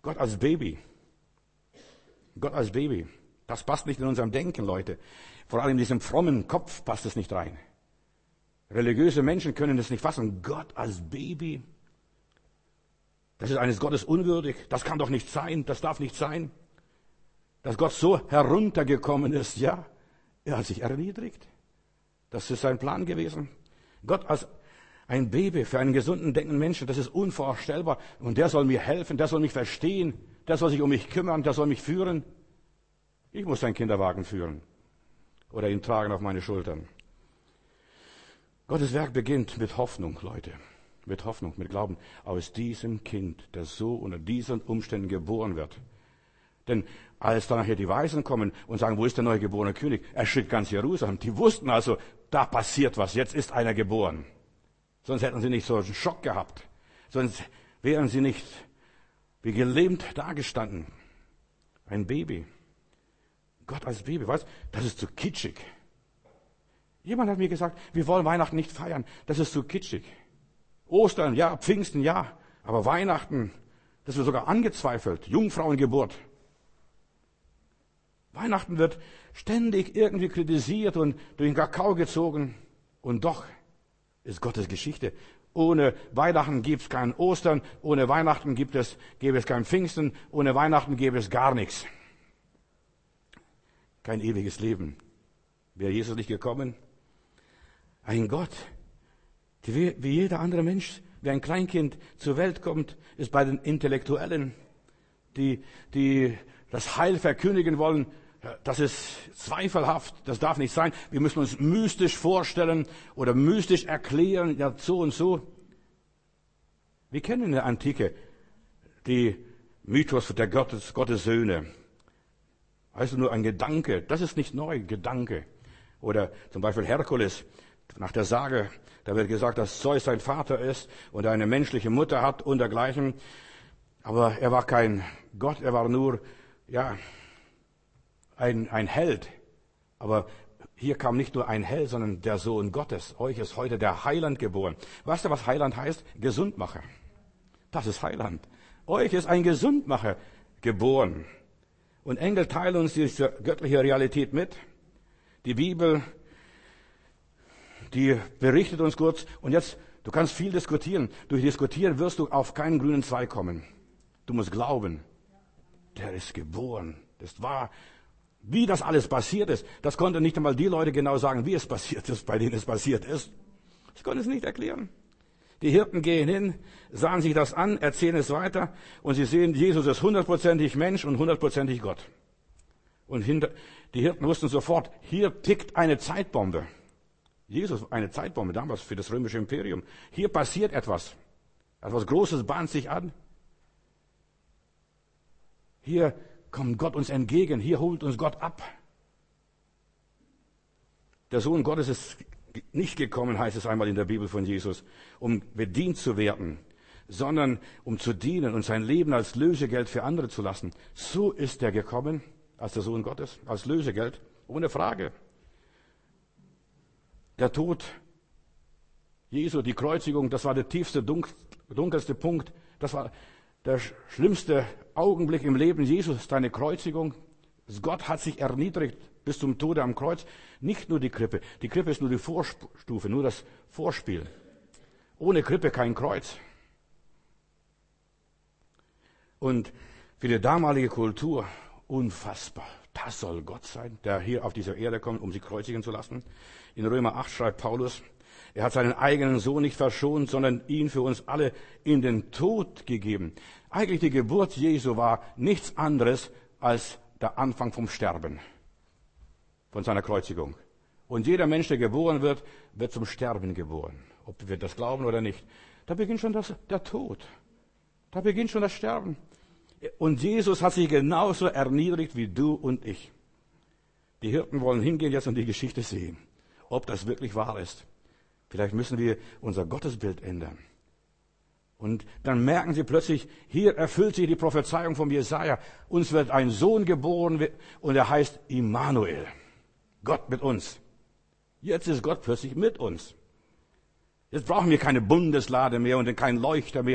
Speaker 1: Gott als Baby. Gott als Baby. Das passt nicht in unserem Denken, Leute. Vor allem in diesem frommen Kopf passt es nicht rein. Religiöse Menschen können es nicht fassen. Gott als Baby. Das ist eines Gottes unwürdig. Das kann doch nicht sein. Das darf nicht sein. Dass Gott so heruntergekommen ist, ja. Er hat sich erniedrigt. Das ist sein Plan gewesen. Gott als ein Baby für einen gesunden, denkenden Menschen, das ist unvorstellbar. Und der soll mir helfen, der soll mich verstehen, der soll sich um mich kümmern, der soll mich führen. Ich muss einen Kinderwagen führen oder ihn tragen auf meine Schultern. Gottes Werk beginnt mit Hoffnung, Leute. Mit Hoffnung, mit Glauben. Aus diesem Kind, das so unter diesen Umständen geboren wird. Denn als dann nachher die Weisen kommen und sagen, wo ist der neue geborene König? Er schickt ganz Jerusalem. Die wussten also, da passiert was, jetzt ist einer geboren. Sonst hätten sie nicht so einen Schock gehabt. Sonst wären sie nicht wie gelähmt dagestanden. Ein Baby. Gott als Baby, was? Das ist zu kitschig. Jemand hat mir gesagt, wir wollen Weihnachten nicht feiern. Das ist zu kitschig. Ostern, ja, Pfingsten, ja. Aber Weihnachten, das wird sogar angezweifelt. Jungfrauengeburt. Weihnachten wird ständig irgendwie kritisiert und durch den Kakao gezogen. Und doch ist Gottes Geschichte. Ohne Weihnachten gibt es kein Ostern. Ohne Weihnachten gäbe es kein Pfingsten. Ohne Weihnachten gäbe es gar nichts. Kein ewiges Leben. Wäre Jesus nicht gekommen? Ein Gott, wie jeder andere Mensch, wie ein Kleinkind zur Welt kommt, ist bei den Intellektuellen, die das Heil verkündigen wollen, das ist zweifelhaft, das darf nicht sein. Wir müssen uns mystisch vorstellen oder mystisch erklären, ja so und so. Wir kennen in der Antike die Mythos der Gottes Söhne. Also nur ein Gedanke, das ist nicht neu, Gedanke. Oder zum Beispiel Herkules, nach der Sage, da wird gesagt, dass Zeus sein Vater ist und eine menschliche Mutter hat und dergleichen. Aber er war kein Gott, er war nur, ja, ein Held. Aber hier kam nicht nur ein Held, sondern der Sohn Gottes. Euch ist heute der Heiland geboren. Weißt du, was Heiland heißt? Gesundmacher. Das ist Heiland. Euch ist ein Gesundmacher geboren. Und Engel teilen uns diese göttliche Realität mit. Die Bibel, die berichtet uns kurz. Und jetzt, du kannst viel diskutieren. Durch Diskutieren wirst du auf keinen grünen Zweig kommen. Du musst glauben. Der ist geboren. Das war, wie das alles passiert ist. Das konnten nicht einmal die Leute genau sagen, wie es passiert ist, bei denen es passiert ist. Ich konnte es nicht erklären. Die Hirten gehen hin, sahen sich das an, erzählen es weiter und sie sehen, Jesus ist 100%ig Mensch und 100%ig Gott. Und die Hirten wussten sofort, hier tickt eine Zeitbombe. Jesus, eine Zeitbombe damals für das römische Imperium. Hier passiert etwas. Etwas Großes bahnt sich an. Hier kommt Gott uns entgegen. Hier holt uns Gott ab. Der Sohn Gottes ist nicht gekommen, heißt es einmal in der Bibel von Jesus, um bedient zu werden, sondern um zu dienen und sein Leben als Lösegeld für andere zu lassen. So ist er gekommen, als der Sohn Gottes, als Lösegeld, ohne Frage. Der Tod Jesu, die Kreuzigung, das war der tiefste, dunkelste Punkt. Das war der schlimmste Augenblick im Leben Jesus, deine Kreuzigung. Gott hat sich erniedrigt bis zum Tode am Kreuz. Nicht nur die Krippe. Die Krippe ist nur die Vorstufe, nur das Vorspiel. Ohne Krippe kein Kreuz. Und für die damalige Kultur unfassbar. Das soll Gott sein, der hier auf dieser Erde kommt, um sie kreuzigen zu lassen. In Römer 8 schreibt Paulus, er hat seinen eigenen Sohn nicht verschont, sondern ihn für uns alle in den Tod gegeben. Eigentlich die Geburt Jesu war nichts anderes als der Anfang vom Sterben, von seiner Kreuzigung. Und jeder Mensch, der geboren wird, wird zum Sterben geboren. Ob wir das glauben oder nicht. Da beginnt schon der Tod. Da beginnt schon das Sterben. Und Jesus hat sich genauso erniedrigt wie du und ich. Die Hirten wollen hingehen jetzt und die Geschichte sehen, ob das wirklich wahr ist. Vielleicht müssen wir unser Gottesbild ändern. Und dann merken sie plötzlich, hier erfüllt sich die Prophezeiung von Jesaja. Uns wird ein Sohn geboren und er heißt Immanuel. Gott mit uns. Jetzt ist Gott plötzlich mit uns. Jetzt brauchen wir keine Bundeslade mehr und keinen Leuchter mehr.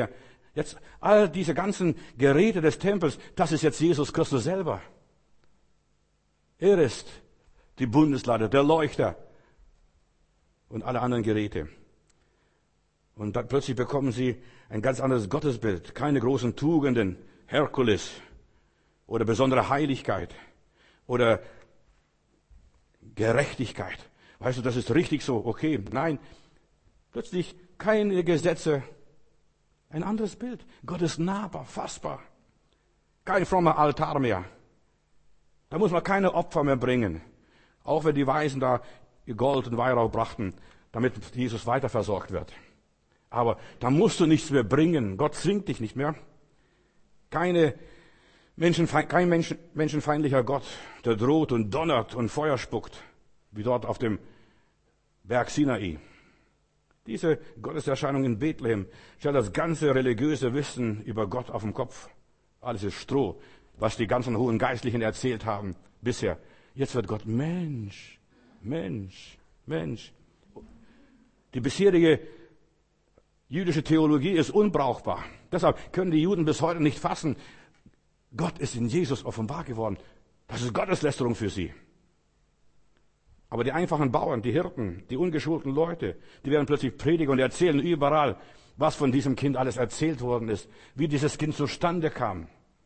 Speaker 1: Jetzt all diese ganzen Geräte des Tempels, das ist jetzt Jesus Christus selber. Er ist die Bundeslade, der Leuchter und alle anderen Geräte. Und dann plötzlich bekommen sie ein ganz anderes Gottesbild. Keine großen Tugenden, Herkules oder besondere Heiligkeit oder Gerechtigkeit. Weißt du, das ist richtig so, okay. Nein, plötzlich keine Gesetze, ein anderes Bild. Gott ist nahbar, fassbar. Kein frommer Altar mehr. Da muss man keine Opfer mehr bringen. Auch wenn die Weisen da Gold und Weihrauch brachten, damit Jesus weiter versorgt wird. Aber da musst du nichts mehr bringen. Gott zwingt dich nicht mehr. Kein menschenfeindlicher Gott, der droht und donnert und Feuer spuckt, wie dort auf dem Berg Sinai. Diese Gotteserscheinung in Bethlehem stellt das ganze religiöse Wissen über Gott auf den Kopf. Alles ist Stroh, was die ganzen hohen Geistlichen erzählt haben bisher. Jetzt wird Gott Mensch, Mensch, Mensch. Die bisherige jüdische Theologie ist unbrauchbar. Deshalb können die Juden bis heute nicht fassen, Gott ist in Jesus offenbar geworden. Das ist Gotteslästerung für sie. Aber die einfachen Bauern, die Hirten, die ungeschulten Leute, die werden plötzlich predigen und erzählen überall, was von diesem Kind alles erzählt worden ist, wie dieses Kind zustande kam.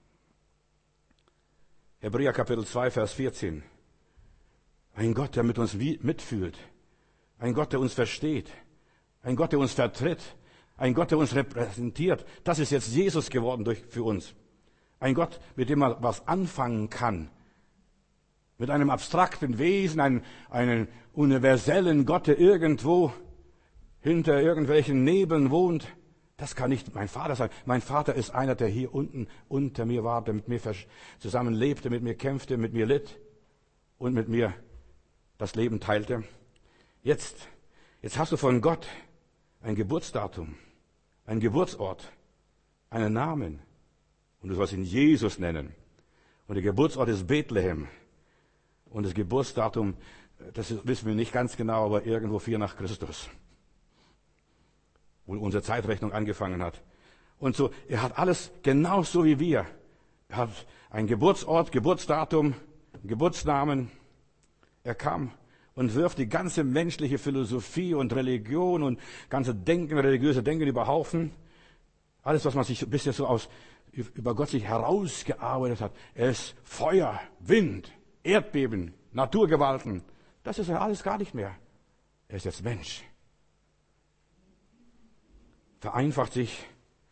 Speaker 1: Hebräer Kapitel 2, Vers 14. Ein Gott, der mit uns mitfühlt. Ein Gott, der uns versteht. Ein Gott, der uns vertritt. Ein Gott, der uns repräsentiert. Das ist jetzt Jesus geworden für uns. Ein Gott, mit dem man was anfangen kann. Mit einem abstrakten Wesen, einen universellen Gott, der irgendwo hinter irgendwelchen Nebeln wohnt. Das kann nicht mein Vater sein. Mein Vater ist einer, der hier unten unter mir war, der mit mir zusammen lebte, mit mir kämpfte, mit mir litt und mit mir das Leben teilte. Jetzt hast du von Gott ein Geburtsdatum, einen Geburtsort, einen Namen. Und du sollst ihn Jesus nennen. Und der Geburtsort ist Bethlehem. Und das Geburtsdatum, das wissen wir nicht ganz genau, aber irgendwo 4 nach Christus. Wo unsere Zeitrechnung angefangen hat. Und so, er hat alles genauso wie wir. Er hat einen Geburtsort, Geburtsdatum, Geburtsnamen. Er kam und wirft die ganze menschliche Philosophie und Religion und ganze Denken, religiöse Denken über Haufen. Alles, was man sich bisher so über Gott sich herausgearbeitet hat. Er ist Feuer, Wind, Erdbeben, Naturgewalten. Das ist ja alles gar nicht mehr. Er ist jetzt Mensch. Vereinfacht sich,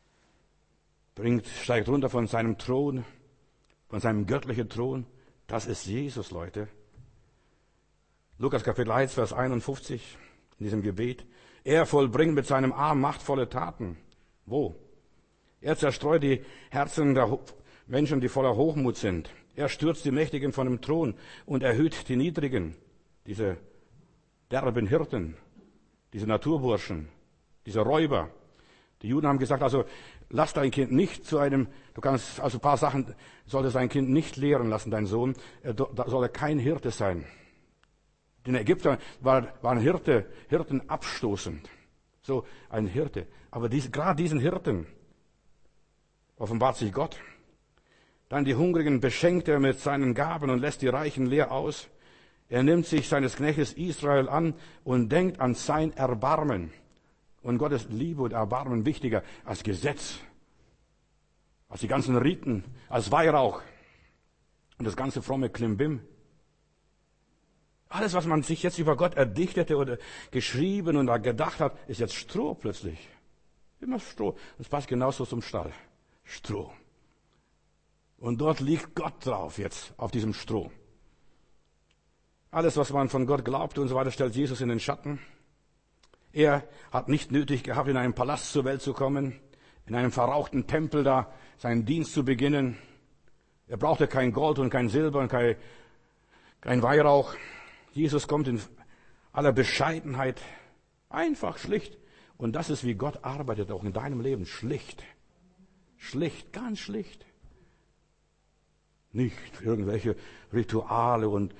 Speaker 1: steigt runter von seinem Thron, von seinem göttlichen Thron. Das ist Jesus, Leute. Lukas Kapitel 1, Vers 51, in diesem Gebet. Er vollbringt mit seinem Arm machtvolle Taten. Wo? Er zerstreut die Herzen der Menschen, die voller Hochmut sind. Er stürzt die Mächtigen von dem Thron und erhöht die Niedrigen, diese derben Hirten, diese Naturburschen, diese Räuber. Die Juden haben gesagt, also lass dein Kind nicht du kannst also ein paar Sachen, solltest dein Kind nicht lehren lassen, dein Sohn, da soll er kein Hirte sein. Den Ägyptern waren Hirten abstoßend. So ein Hirte. Aber gerade diesen Hirten offenbart sich Gott. Dann die Hungrigen beschenkt er mit seinen Gaben und lässt die Reichen leer aus. Er nimmt sich seines Knechtes Israel an und denkt an sein Erbarmen. Und Gottes Liebe und Erbarmen wichtiger als Gesetz, als die ganzen Riten, als Weihrauch und das ganze fromme Klimbim. Alles, was man sich jetzt über Gott erdichtete oder geschrieben und gedacht hat, ist jetzt Stroh plötzlich. Immer Stroh. Das passt genauso zum Stall. Stroh. Und dort liegt Gott drauf jetzt, auf diesem Stroh. Alles, was man von Gott glaubte und so weiter, stellt Jesus in den Schatten. Er hat nicht nötig gehabt, in einem Palast zur Welt zu kommen, in einem verrauchten Tempel da seinen Dienst zu beginnen. Er brauchte kein Gold und kein Silber und kein Weihrauch. Jesus kommt in aller Bescheidenheit, einfach, schlicht. Und das ist, wie Gott arbeitet, auch in deinem Leben, schlicht. Schlicht, ganz schlicht. Nicht irgendwelche Rituale und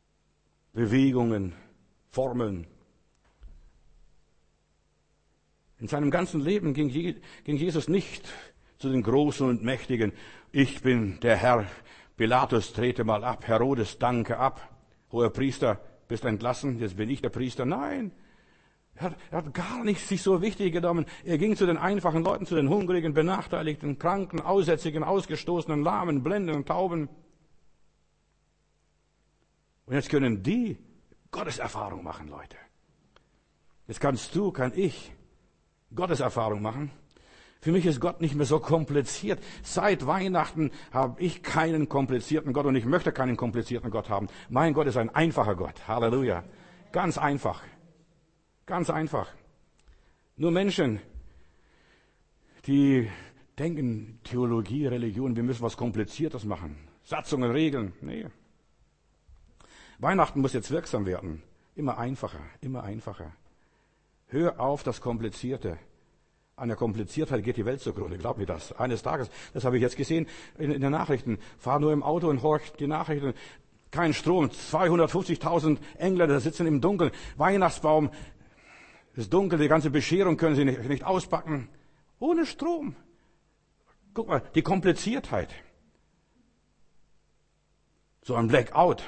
Speaker 1: Bewegungen, Formeln. In seinem ganzen Leben ging Jesus nicht zu den Großen und Mächtigen. Ich bin der Herr. Pilatus, trete mal ab. Herodes, danke ab. Hoher Priester, bist entlassen. Jetzt bin ich der Priester. Nein. Er hat gar nicht sich so wichtig genommen. Er ging zu den einfachen Leuten, zu den Hungrigen, Benachteiligten, Kranken, Aussätzigen, Ausgestoßenen, Lahmen, Blinden, Tauben. Und jetzt können die Gotteserfahrung machen, Leute. Jetzt kann ich Gotteserfahrung machen. Für mich ist Gott nicht mehr so kompliziert. Seit Weihnachten habe ich keinen komplizierten Gott und ich möchte keinen komplizierten Gott haben. Mein Gott ist ein einfacher Gott. Halleluja. Ganz einfach. Ganz einfach. Nur Menschen, die denken, Theologie, Religion, wir müssen was Kompliziertes machen. Satzungen, Regeln. Nee. Weihnachten muss jetzt wirksam werden. Immer einfacher, immer einfacher. Hör auf das Komplizierte. An der Kompliziertheit geht die Welt zugrunde. Glaub mir das. Eines Tages, das habe ich jetzt gesehen in den Nachrichten. Fahr nur im Auto und horcht die Nachrichten. Kein Strom. 250.000 Engländer sitzen im Dunkeln. Weihnachtsbaum ist dunkel. Die ganze Bescherung können sie nicht auspacken. Ohne Strom. Guck mal, die Kompliziertheit. So ein Blackout.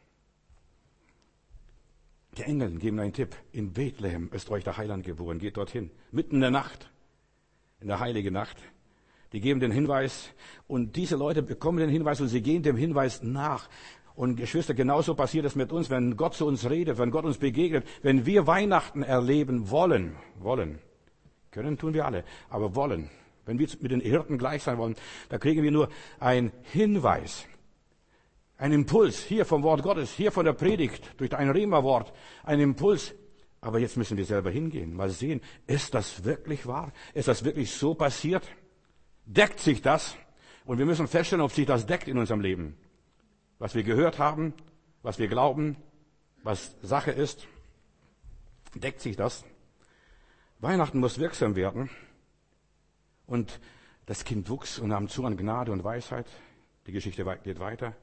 Speaker 1: Die Engel geben einen Tipp. In Bethlehem ist euch der Heiland geboren. Geht dorthin. Mitten in der Nacht. In der heiligen Nacht. Die geben den Hinweis. Und diese Leute bekommen den Hinweis und sie gehen dem Hinweis nach. Und Geschwister, genauso passiert es mit uns, wenn Gott zu uns redet, wenn Gott uns begegnet, wenn wir Weihnachten erleben wollen. Können tun wir alle, aber wollen. Wenn wir mit den Hirten gleich sein wollen, da kriegen wir nur einen Hinweis. Ein Impuls, hier vom Wort Gottes, hier von der Predigt, durch ein Rema-Wort, ein Impuls. Aber jetzt müssen wir selber hingehen, mal sehen, ist das wirklich wahr? Ist das wirklich so passiert? Deckt sich das? Und wir müssen feststellen, ob sich das deckt in unserem Leben. Was wir gehört haben, was wir glauben, was Sache ist, deckt sich das? Weihnachten muss wirksam werden. Und das Kind wuchs und nahm zu an Gnade und Weisheit. Die Geschichte geht weiter.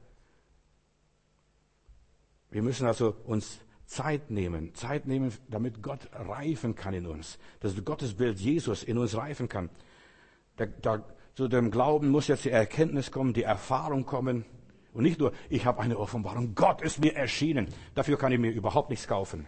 Speaker 1: Wir müssen also uns Zeit nehmen, damit Gott reifen kann in uns. Dass das Gottesbild Jesus in uns reifen kann. Zu dem Glauben muss jetzt die Erkenntnis kommen, die Erfahrung kommen. Und nicht nur, ich habe eine Offenbarung, Gott ist mir erschienen. Dafür kann ich mir überhaupt nichts kaufen.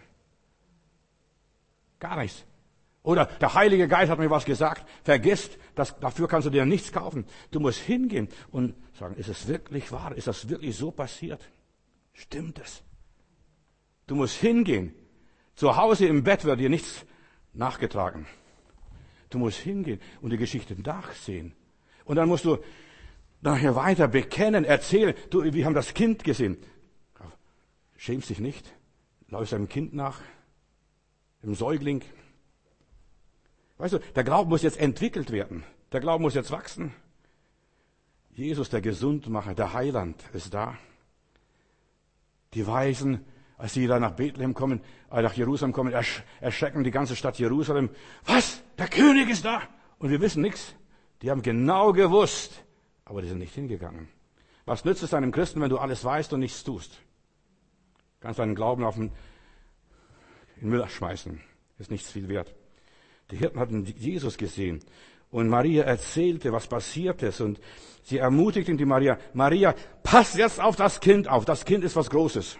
Speaker 1: Gar nichts. Oder der Heilige Geist hat mir was gesagt. Vergisst, dafür kannst du dir nichts kaufen. Du musst hingehen und sagen, ist es wirklich wahr? Ist das wirklich so passiert? Stimmt es? Du musst hingehen. Zu Hause im Bett wird dir nichts nachgetragen. Du musst hingehen und die Geschichte nachsehen. Und dann musst du nachher weiter bekennen, erzählen. Du, wir haben das Kind gesehen. Schämst dich nicht? Läufst einem Kind nach? Im Säugling? Weißt du, der Glaube muss jetzt entwickelt werden. Der Glaube muss jetzt wachsen. Jesus, der Gesundmacher, der Heiland, ist da. Die Weisen, als sie da nach Bethlehem kommen, nach Jerusalem kommen, erschrecken die ganze Stadt Jerusalem. Was? Der König ist da! Und wir wissen nichts. Die haben genau gewusst, aber die sind nicht hingegangen. Was nützt es einem Christen, wenn du alles weißt und nichts tust? Kannst deinen Glauben in den Müll schmeißen. Ist nichts viel wert. Die Hirten hatten Jesus gesehen. Und Maria erzählte, was passiert ist. Und sie ermutigten die Maria. Maria, pass jetzt auf das Kind auf. Das Kind ist was Großes.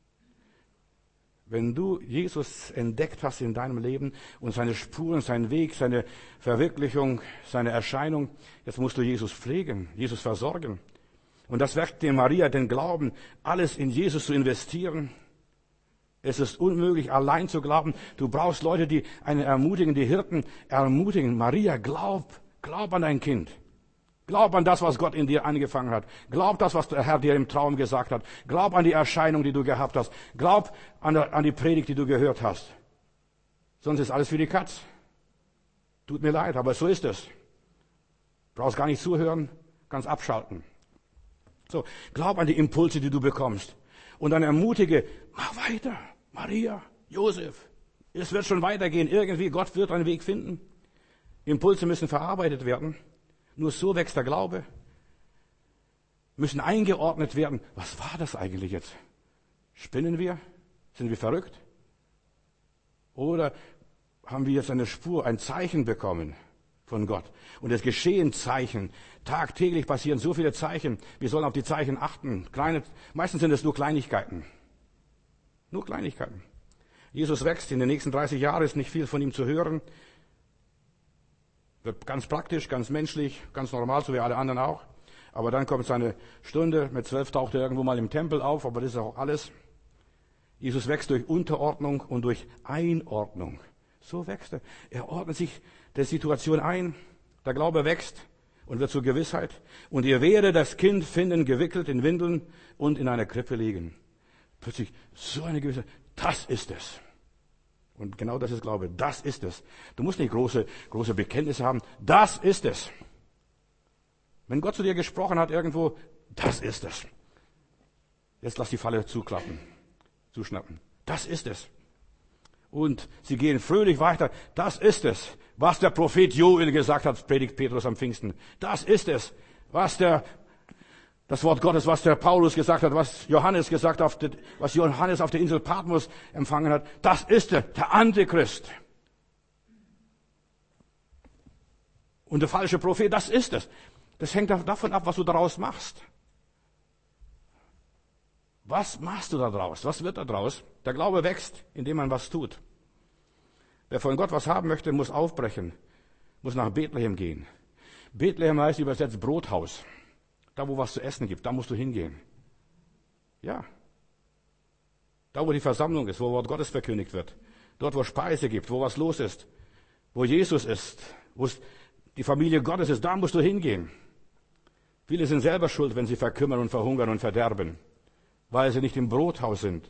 Speaker 1: Wenn du Jesus entdeckt hast in deinem Leben und seine Spuren, seinen Weg, seine Verwirklichung, seine Erscheinung, jetzt musst du Jesus pflegen, Jesus versorgen. Und das weckt in Maria den Glauben, alles in Jesus zu investieren. Es ist unmöglich, allein zu glauben. Du brauchst Leute, die einen ermutigen, die Hirten ermutigen. Maria, glaub an dein Kind. Glaub an das, was Gott in dir angefangen hat. Glaub das, was der Herr dir im Traum gesagt hat. Glaub an die Erscheinung, die du gehabt hast. Glaub an die Predigt, die du gehört hast. Sonst ist alles für die Katz. Tut mir leid, aber so ist es. Brauchst gar nicht zuhören, kannst abschalten. So, glaub an die Impulse, die du bekommst. Und dann ermutige, mach weiter. Maria, Josef, es wird schon weitergehen. Irgendwie, Gott wird einen Weg finden. Impulse müssen verarbeitet werden. Nur so wächst der Glaube. Müssen eingeordnet werden. Was war das eigentlich jetzt? Spinnen wir? Sind wir verrückt? Oder haben wir jetzt eine Spur, ein Zeichen bekommen von Gott. Und es geschehen Zeichen. Tagtäglich passieren so viele Zeichen. Wir sollen auf die Zeichen achten. Meistens sind es nur Kleinigkeiten. Nur Kleinigkeiten. Jesus wächst. In den nächsten 30 Jahren ist nicht viel von ihm zu hören. Wird ganz praktisch, ganz menschlich, ganz normal, so wie alle anderen auch. Aber dann kommt seine Stunde. Mit 12 taucht er irgendwo mal im Tempel auf. Aber das ist auch alles. Jesus wächst durch Unterordnung und durch Einordnung. So wächst er. Er ordnet sich der Situation ein. Der Glaube wächst und wird zur Gewissheit. Und ihr werdet das Kind finden, gewickelt in Windeln und in einer Krippe liegen. Plötzlich so eine Gewissheit. Das ist es. Und genau das ist Glaube. Das ist es. Du musst nicht große Bekenntnisse haben. Das ist es. Wenn Gott zu dir gesprochen hat irgendwo, das ist es. Jetzt lass die Falle zuschnappen. Das ist es. Und sie gehen fröhlich weiter. Das ist es, was der Prophet Joel gesagt hat, predigt Petrus am Pfingsten. Das ist es, was das Wort Gottes, was der Paulus gesagt hat, was Johannes gesagt hat, was Johannes auf der Insel Patmos empfangen hat. Das ist der Antichrist. Und der falsche Prophet, das ist es. Das hängt davon ab, was du daraus machst. Was machst du da draus? Was wird da draus? Der Glaube wächst, indem man was tut. Wer von Gott was haben möchte, muss aufbrechen, muss nach Bethlehem gehen. Bethlehem heißt übersetzt Brothaus. Da, wo was zu essen gibt, da musst du hingehen. Ja. Da, wo die Versammlung ist, wo Wort Gottes verkündigt wird. Dort, wo Speise gibt, wo was los ist. Wo Jesus ist, wo die Familie Gottes ist, da musst du hingehen. Viele sind selber schuld, wenn sie verkümmern und verhungern und verderben, weil sie nicht im Brothaus sind.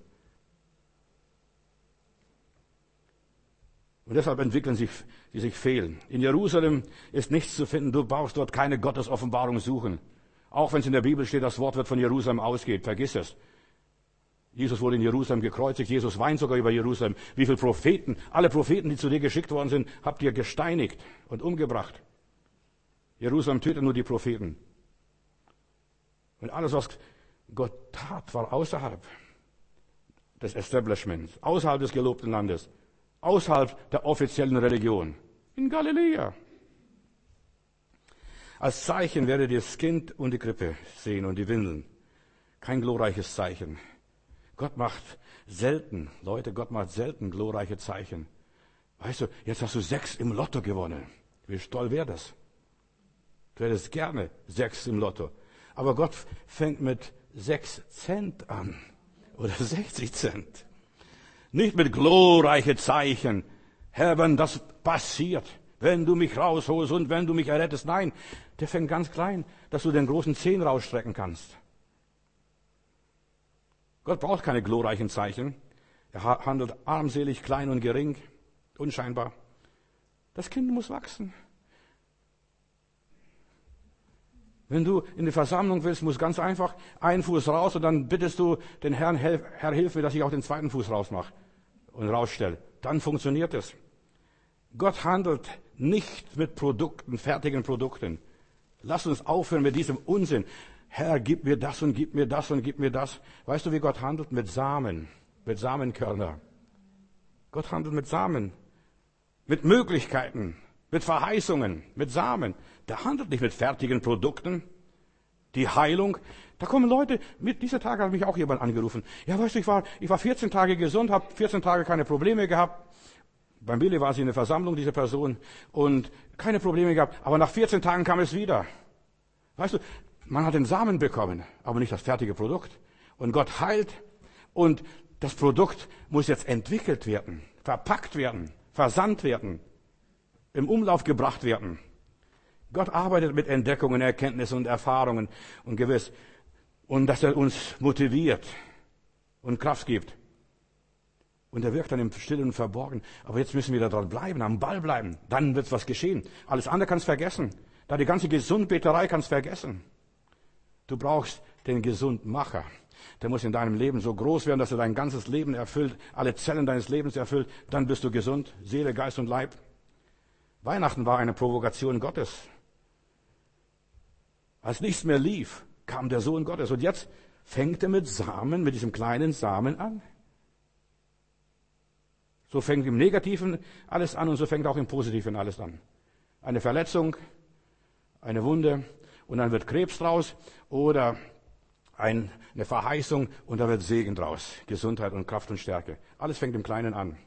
Speaker 1: Und deshalb entwickeln sie sich fehl. In Jerusalem ist nichts zu finden. Du brauchst dort keine Gottesoffenbarung suchen. Auch wenn es in der Bibel steht, das Wort wird von Jerusalem ausgeht. Vergiss es. Jesus wurde in Jerusalem gekreuzigt. Jesus weint sogar über Jerusalem. Wie viele Propheten, alle Propheten, die zu dir geschickt worden sind, habt ihr gesteinigt und umgebracht. Jerusalem tötet nur die Propheten. Und alles, was Gott tat, war außerhalb des Establishments, außerhalb des gelobten Landes, außerhalb der offiziellen Religion. In Galiläa. Als Zeichen werdet ihr das Kind und die Krippe sehen und die Windeln. Kein glorreiches Zeichen. Gott macht selten glorreiche Zeichen. Weißt du, jetzt hast du 6 im Lotto gewonnen. Wie toll wäre das? Du hättest gerne 6 im Lotto. Aber Gott fängt mit 6 Cent an. Oder 60 Cent. Nicht mit glorreiche Zeichen. Herr, wenn das passiert, wenn du mich rausholst und wenn du mich errettest. Nein, der fängt ganz klein, dass du den großen Zehen rausstrecken kannst. Gott braucht keine glorreichen Zeichen. Er handelt armselig, klein und gering, unscheinbar. Das Kind muss wachsen. Wenn du in die Versammlung willst, muss ganz einfach ein Fuß raus und dann bittest du den Herrn, Herr, hilf mir, dass ich auch den zweiten Fuß rausmache und rausstelle. Dann funktioniert es. Gott handelt nicht mit Produkten, fertigen Produkten. Lass uns aufhören mit diesem Unsinn. Herr, gib mir das und gib mir das und gib mir das. Weißt du, wie Gott handelt? Mit Samen, mit Samenkörner. Gott handelt mit Samen, mit Möglichkeiten, mit Verheißungen, mit Samen. Der handelt nicht mit fertigen Produkten. Die Heilung. Da kommen Leute, dieser Tag hat mich auch jemand angerufen. Ja, weißt du, ich war 14 Tage gesund, habe 14 Tage keine Probleme gehabt. Beim Billy war sie in der Versammlung, diese Person, und keine Probleme gehabt. Aber nach 14 Tagen kam es wieder. Weißt du, man hat den Samen bekommen, aber nicht das fertige Produkt. Und Gott heilt und das Produkt muss jetzt entwickelt werden, verpackt werden, versandt werden, im Umlauf gebracht werden. Gott arbeitet mit Entdeckungen, Erkenntnissen und Erfahrungen und gewiss. Und dass er uns motiviert und Kraft gibt. Und er wirkt dann im Stillen und Verborgen. Aber jetzt müssen wir da dran bleiben, am Ball bleiben. Dann wird was geschehen. Alles andere kannst vergessen. Da die ganze Gesundbeterei kannst vergessen. Du brauchst den Gesundmacher. Der muss in deinem Leben so groß werden, dass er dein ganzes Leben erfüllt, alle Zellen deines Lebens erfüllt. Dann bist du gesund, Seele, Geist und Leib. Weihnachten war eine Provokation Gottes. Als nichts mehr lief, kam der Sohn Gottes. Und jetzt fängt er mit diesem kleinen Samen an. So fängt im Negativen alles an und so fängt auch im Positiven alles an. Eine Verletzung, eine Wunde und dann wird Krebs draus oder eine Verheißung und da wird Segen draus. Gesundheit und Kraft und Stärke. Alles fängt im Kleinen an.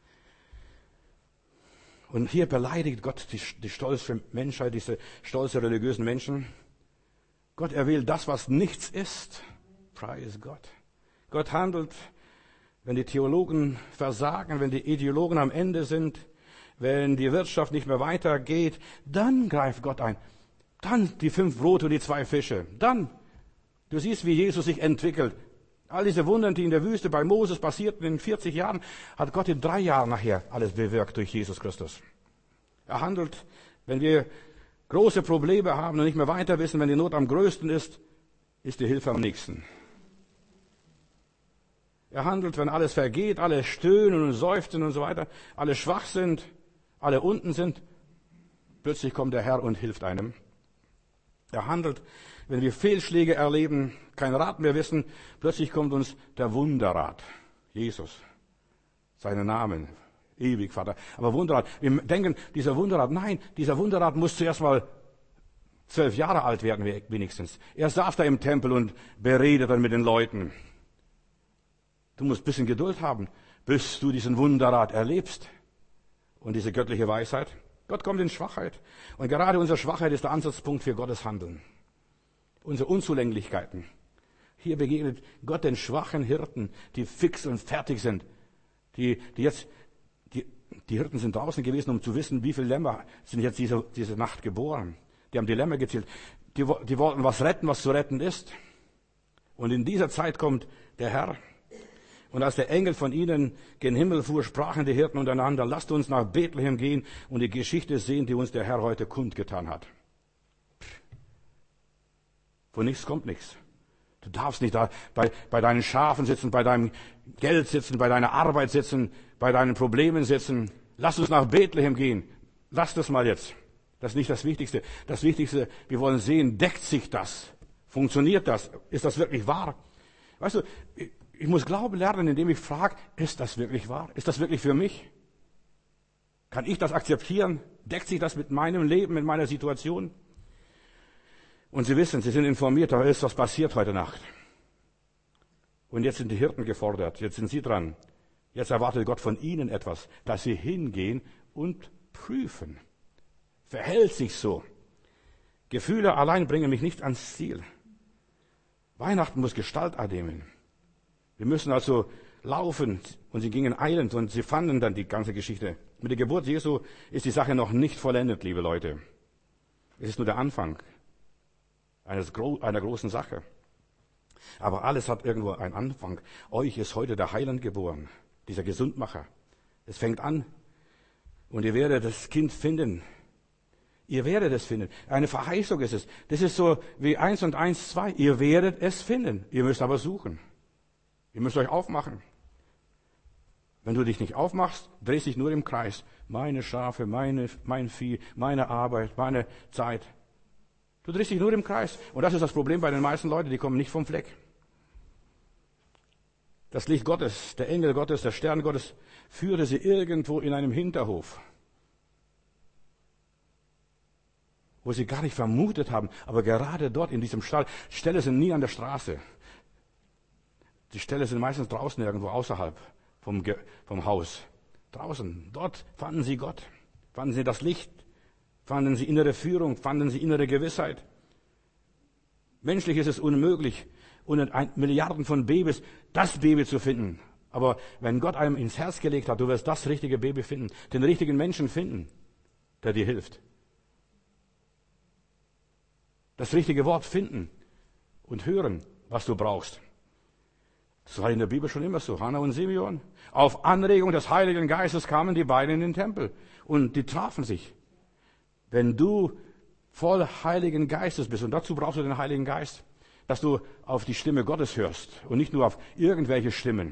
Speaker 1: Und hier beleidigt Gott die stolze Menschheit, diese stolze religiösen Menschen. Gott erwählt das, was nichts ist. Preis Gott. Gott handelt, wenn die Theologen versagen, wenn die Ideologen am Ende sind, wenn die Wirtschaft nicht mehr weitergeht, dann greift Gott ein. Dann die 5 Brote und die 2 Fische. Dann, du siehst, wie Jesus sich entwickelt. All diese Wunder, die in der Wüste bei Moses passierten in 40 Jahren, hat Gott in 3 Jahren nachher alles bewirkt durch Jesus Christus. Er handelt, wenn wir große Probleme haben und nicht mehr weiter wissen, wenn die Not am größten ist die Hilfe am nächsten. Er handelt, wenn alles vergeht, alle stöhnen und seufzen und so weiter, alle schwach sind, alle unten sind. Plötzlich kommt der Herr und hilft einem. Er handelt, wenn wir Fehlschläge erleben, kein Rat mehr wissen, plötzlich kommt uns der Wunderrat, Jesus, seinen Namen, ewig Vater. Aber Wunderrat, wir denken, dieser Wunderrat muss zuerst mal 12 Jahre alt werden, wenigstens. Er saß da im Tempel und beredet dann mit den Leuten. Du musst ein bisschen Geduld haben, bis du diesen Wunderrat erlebst und diese göttliche Weisheit. Gott kommt in Schwachheit. Und gerade unsere Schwachheit ist der Ansatzpunkt für Gottes Handeln. Unsere Unzulänglichkeiten. Hier begegnet Gott den schwachen Hirten, die fix und fertig sind. Die Hirten sind draußen gewesen, um zu wissen, wie viele Lämmer sind jetzt diese Nacht geboren. Die haben die Lämmer gezählt. Die wollten was retten, was zu retten ist. Und in dieser Zeit kommt der Herr. Und als der Engel von ihnen gen Himmel fuhr, sprachen die Hirten untereinander, lasst uns nach Bethlehem gehen und die Geschichte sehen, die uns der Herr heute kundgetan hat. Von nichts kommt nichts. Du darfst nicht da bei deinen Schafen sitzen, bei deinem Geld sitzen, bei deiner Arbeit sitzen, bei deinen Problemen sitzen. Lass uns nach Bethlehem gehen. Lass das mal jetzt. Das ist nicht das Wichtigste. Das Wichtigste, wir wollen sehen, deckt sich das? Funktioniert das? Ist das wirklich wahr? Weißt du, ich muss Glauben lernen, indem ich frage, ist das wirklich wahr? Ist das wirklich für mich? Kann ich das akzeptieren? Deckt sich das mit meinem Leben, mit meiner Situation? Und Sie wissen, Sie sind informiert, da ist was passiert heute Nacht. Und jetzt sind die Hirten gefordert, jetzt sind Sie dran. Jetzt erwartet Gott von Ihnen etwas, dass Sie hingehen und prüfen. Verhält sich so. Gefühle allein bringen mich nicht ans Ziel. Weihnachten muss Gestalt annehmen. Wir müssen also laufen und sie gingen eilend und sie fanden dann die ganze Geschichte. Mit der Geburt Jesu ist die Sache noch nicht vollendet, liebe Leute. Es ist nur der Anfang einer großen Sache. Aber alles hat irgendwo einen Anfang. Euch ist heute der Heiland geboren, dieser Gesundmacher. Es fängt an und ihr werdet das Kind finden. Ihr werdet es finden. Eine Verheißung ist es. Das ist so wie 1 und 1, 2. Ihr werdet es finden. Ihr müsst aber suchen. Ihr müsst euch aufmachen. Wenn du dich nicht aufmachst, drehst dich nur im Kreis. Meine Schafe, mein Vieh, meine Arbeit, meine Zeit. Du drehst dich nur im Kreis. Und das ist das Problem bei den meisten Leuten, die kommen nicht vom Fleck. Das Licht Gottes, der Engel Gottes, der Stern Gottes, führte sie irgendwo in einem Hinterhof, wo sie gar nicht vermutet haben, aber gerade dort in diesem Stall, Ställe sind nie an der Straße. Die Ställe sind meistens draußen irgendwo außerhalb vom Haus. Draußen, dort fanden sie Gott, fanden sie das Licht, fanden sie innere Führung, fanden sie innere Gewissheit. Menschlich ist es unmöglich, unter Milliarden von Babys das Baby zu finden. Aber wenn Gott einem ins Herz gelegt hat, du wirst das richtige Baby finden, den richtigen Menschen finden, der dir hilft. Das richtige Wort finden und hören, was du brauchst. Das war in der Bibel schon immer so. Hannah und Simeon. Auf Anregung des Heiligen Geistes kamen die beiden in den Tempel und die trafen sich. Wenn du voll Heiligen Geistes bist, und dazu brauchst du den Heiligen Geist, dass du auf die Stimme Gottes hörst und nicht nur auf irgendwelche Stimmen.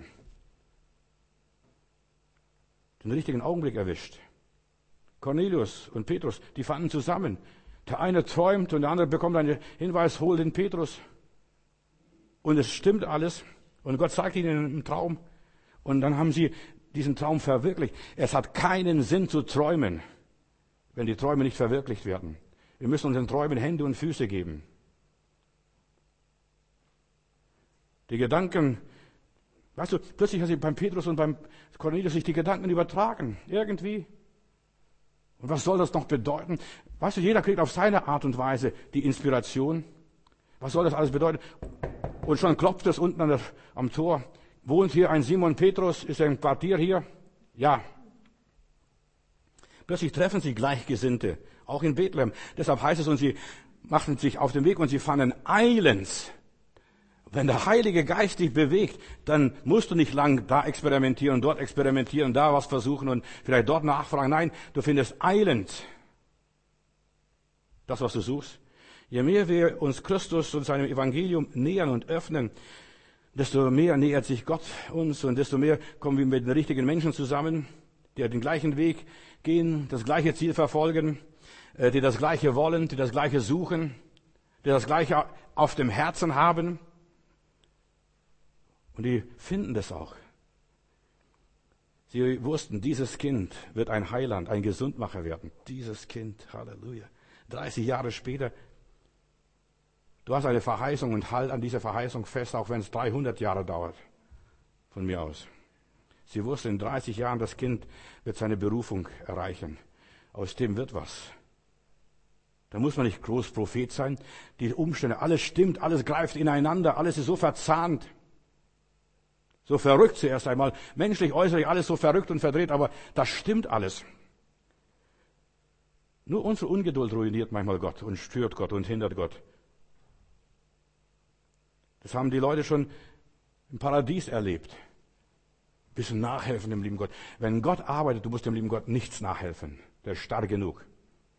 Speaker 1: Den richtigen Augenblick erwischt. Cornelius und Petrus, die fanden zusammen. Der eine träumt und der andere bekommt einen Hinweis, hol den Petrus. Und es stimmt alles. Und Gott sagt ihnen im Traum. Und dann haben sie diesen Traum verwirklicht. Es hat keinen Sinn zu träumen, wenn die Träume nicht verwirklicht werden. Wir müssen unseren Träumen Hände und Füße geben. Die Gedanken, weißt du, plötzlich hat sich beim Petrus und beim Cornelius sich die Gedanken übertragen. Irgendwie. Und was soll das noch bedeuten? Weißt du, jeder kriegt auf seine Art und Weise die Inspiration. Was soll das alles bedeuten? Und schon klopft es unten am Tor. Wohnt hier ein Simon Petrus? Ist er im Quartier hier? Ja. Plötzlich treffen sie Gleichgesinnte, auch in Bethlehem. Deshalb heißt es, und sie machten sich auf den Weg und sie fanden eilends. Wenn der Heilige Geist dich bewegt, dann musst du nicht lang da experimentieren, dort experimentieren, da was versuchen und vielleicht dort nachfragen. Nein, du findest eilends das, was du suchst. Je mehr wir uns Christus und seinem Evangelium nähern und öffnen, desto mehr nähert sich Gott uns und desto mehr kommen wir mit den richtigen Menschen zusammen, die den gleichen Weg gehen, das gleiche Ziel verfolgen, die das Gleiche wollen, die das Gleiche suchen, die das Gleiche auf dem Herzen haben. Und die finden das auch. Sie wussten, dieses Kind wird ein Heiland, ein Gesundmacher werden. Dieses Kind, Halleluja. 30 Jahre später, du hast eine Verheißung und halt an dieser Verheißung fest, auch wenn es 300 Jahre dauert, von mir aus. Sie wussten, in 30 Jahren, das Kind wird seine Berufung erreichen. Aus dem wird was. Da muss man nicht groß Prophet sein. Die Umstände, alles stimmt, alles greift ineinander, alles ist so verzahnt. So verrückt zuerst einmal. Menschlich, äußerlich, alles so verrückt und verdreht, aber das stimmt alles. Nur unsere Ungeduld ruiniert manchmal Gott und stört Gott und hindert Gott. Das haben die Leute schon im Paradies erlebt. Ein bisschen nachhelfen dem lieben Gott. Wenn Gott arbeitet, du musst dem lieben Gott nichts nachhelfen. Der ist stark genug.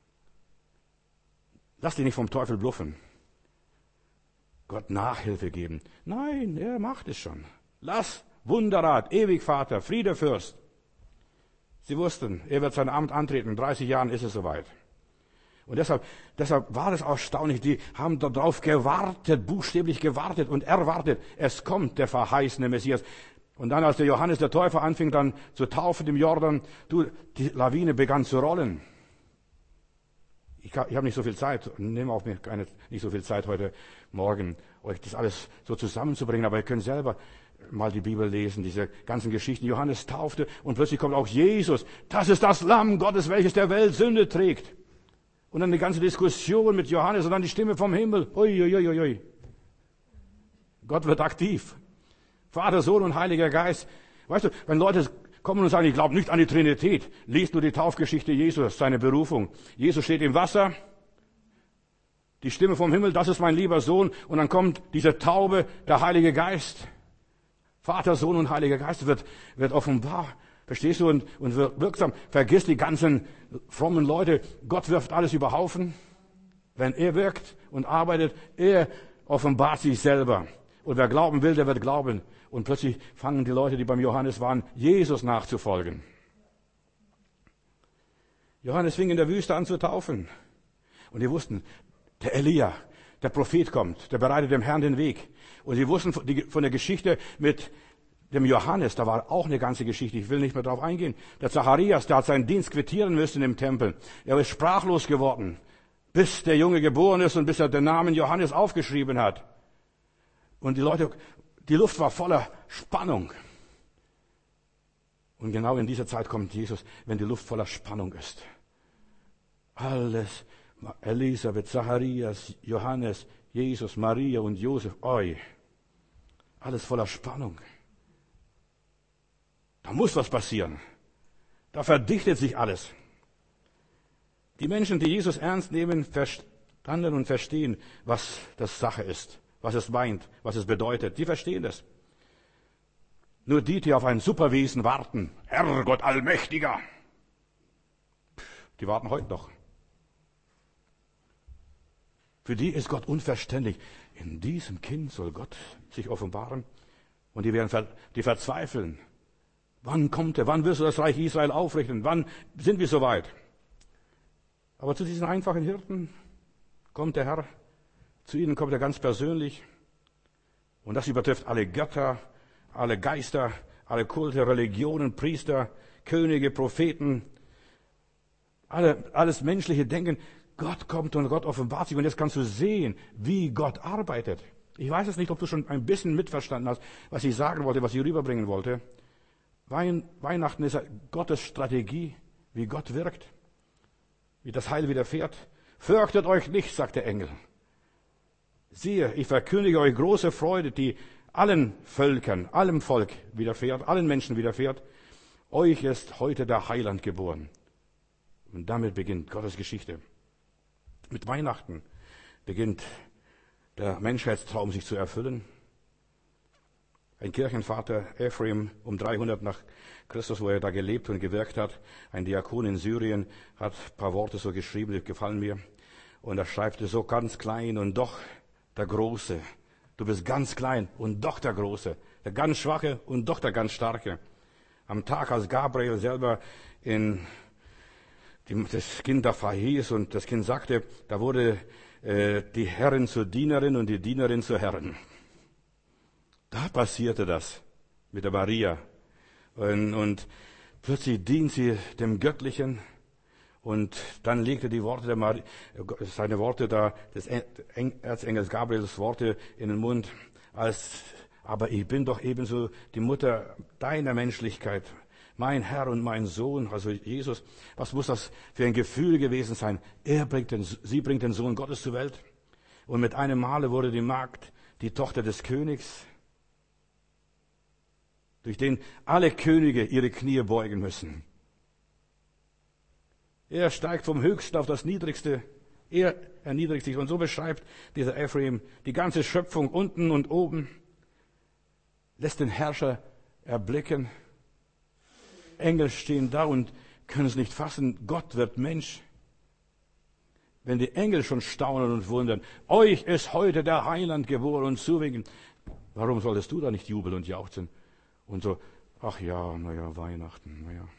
Speaker 1: Lass dich nicht vom Teufel bluffen. Gott Nachhilfe geben. Nein, er macht es schon. Lass, Wunderrat, Ewigvater, Friedefürst. Sie wussten, er wird sein Amt antreten. In 30 Jahren ist es soweit. Und deshalb war es erstaunlich. Die haben darauf gewartet, buchstäblich gewartet und erwartet. Es kommt der verheißene Messias. Und dann, als der Johannes der Täufer anfing, dann zu taufen im Jordan, die Lawine begann zu rollen. Ich habe nicht so viel Zeit, nehme auch nicht so viel Zeit heute Morgen, euch das alles so zusammenzubringen, aber ihr könnt selber mal die Bibel lesen, diese ganzen Geschichten. Johannes taufte und plötzlich kommt auch Jesus. Das ist das Lamm Gottes, welches der Welt Sünde trägt. Und dann die ganze Diskussion mit Johannes und dann die Stimme vom Himmel. Ui, ui, ui, ui. Gott wird aktiv. Vater, Sohn und Heiliger Geist. Weißt du, wenn Leute kommen und sagen, ich glaube nicht an die Trinität, liest nur die Taufgeschichte Jesus, seine Berufung. Jesus steht im Wasser. Die Stimme vom Himmel, das ist mein lieber Sohn. Und dann kommt diese Taube, der Heilige Geist. Vater, Sohn und Heiliger Geist wird offenbar. Verstehst du? Und wird wirksam. Vergiss die ganzen frommen Leute. Gott wirft alles über Haufen. Wenn er wirkt und arbeitet, er offenbart sich selber. Und wer glauben will, der wird glauben. Und plötzlich fangen die Leute, die beim Johannes waren, Jesus nachzufolgen. Johannes fing in der Wüste an zu taufen. Und die wussten, der Elia, der Prophet kommt, der bereitet dem Herrn den Weg. Und sie wussten von der Geschichte mit dem Johannes, da war auch eine ganze Geschichte, ich will nicht mehr drauf eingehen. Der Zacharias, der hat seinen Dienst quittieren müssen im Tempel. Er ist sprachlos geworden, bis der Junge geboren ist und bis er den Namen Johannes aufgeschrieben hat. Und die Luft war voller Spannung. Und genau in dieser Zeit kommt Jesus, wenn die Luft voller Spannung ist. Alles, Elisabeth, Zacharias, Johannes, Jesus, Maria und Josef, alles voller Spannung. Da muss was passieren. Da verdichtet sich alles. Die Menschen, die Jesus ernst nehmen, verstanden und verstehen, was das Sache ist, was es meint, was es bedeutet. Die verstehen das. Nur die auf ein Superwesen warten, Herrgott Allmächtiger, die warten heute noch. Für die ist Gott unverständlich. In diesem Kind soll Gott sich offenbaren. Und die verzweifeln. Wann kommt er? Wann wirst du das Reich Israel aufrichten? Wann sind wir soweit? Aber zu diesen einfachen Hirten kommt der Herr. Zu ihnen kommt er ganz persönlich. Und das übertrifft alle Götter, alle Geister, alle Kulte, Religionen, Priester, Könige, Propheten, alles menschliche Denken. Gott kommt und Gott offenbart sich und jetzt kannst du sehen, wie Gott arbeitet. Ich weiß jetzt nicht, ob du schon ein bisschen mitverstanden hast, was ich sagen wollte, was ich rüberbringen wollte. Weihnachten ist Gottes Strategie, wie Gott wirkt, wie das Heil widerfährt. Fürchtet euch nicht, sagt der Engel. Siehe, ich verkündige euch große Freude, die allen Völkern, allem Volk widerfährt, allen Menschen widerfährt. Euch ist heute der Heiland geboren. Und damit beginnt Gottes Geschichte. Mit Weihnachten beginnt der Menschheitstraum sich zu erfüllen. Ein Kirchenvater, Ephraim, um 300 nach Christus, wo er da gelebt und gewirkt hat, ein Diakon in Syrien, hat ein paar Worte so geschrieben, die gefallen mir. Und er schreibt so ganz klein und doch der Große. Du bist ganz klein und doch der Große. Der ganz Schwache und doch der ganz Starke. Am Tag, als Gabriel selber das Kind da verhieß und das Kind sagte, da wurde die Herrin zur Dienerin und die Dienerin zur Herrin. Da passierte das mit der Maria. Und plötzlich dient sie dem Göttlichen. Und dann legte die Worte der Maria, seine Worte da, des Erzengels Gabriels Worte in den Mund, aber ich bin doch ebenso die Mutter deiner Menschlichkeit. Mein Herr und mein Sohn, also Jesus, was muss das für ein Gefühl gewesen sein? Sie bringt den Sohn Gottes zur Welt. Und mit einem Male wurde die Magd die Tochter des Königs, durch den alle Könige ihre Knie beugen müssen. Er steigt vom Höchsten auf das Niedrigste. Er erniedrigt sich. Und so beschreibt dieser Ephraim die ganze Schöpfung unten und oben, lässt den Herrscher erblicken. Engel stehen da und können es nicht fassen. Gott wird Mensch. Wenn die Engel schon staunen und wundern, euch ist heute der Heiland geboren und zuwinken, warum solltest du da nicht jubeln und jauchzen? Und so, ach ja, naja, Weihnachten, naja.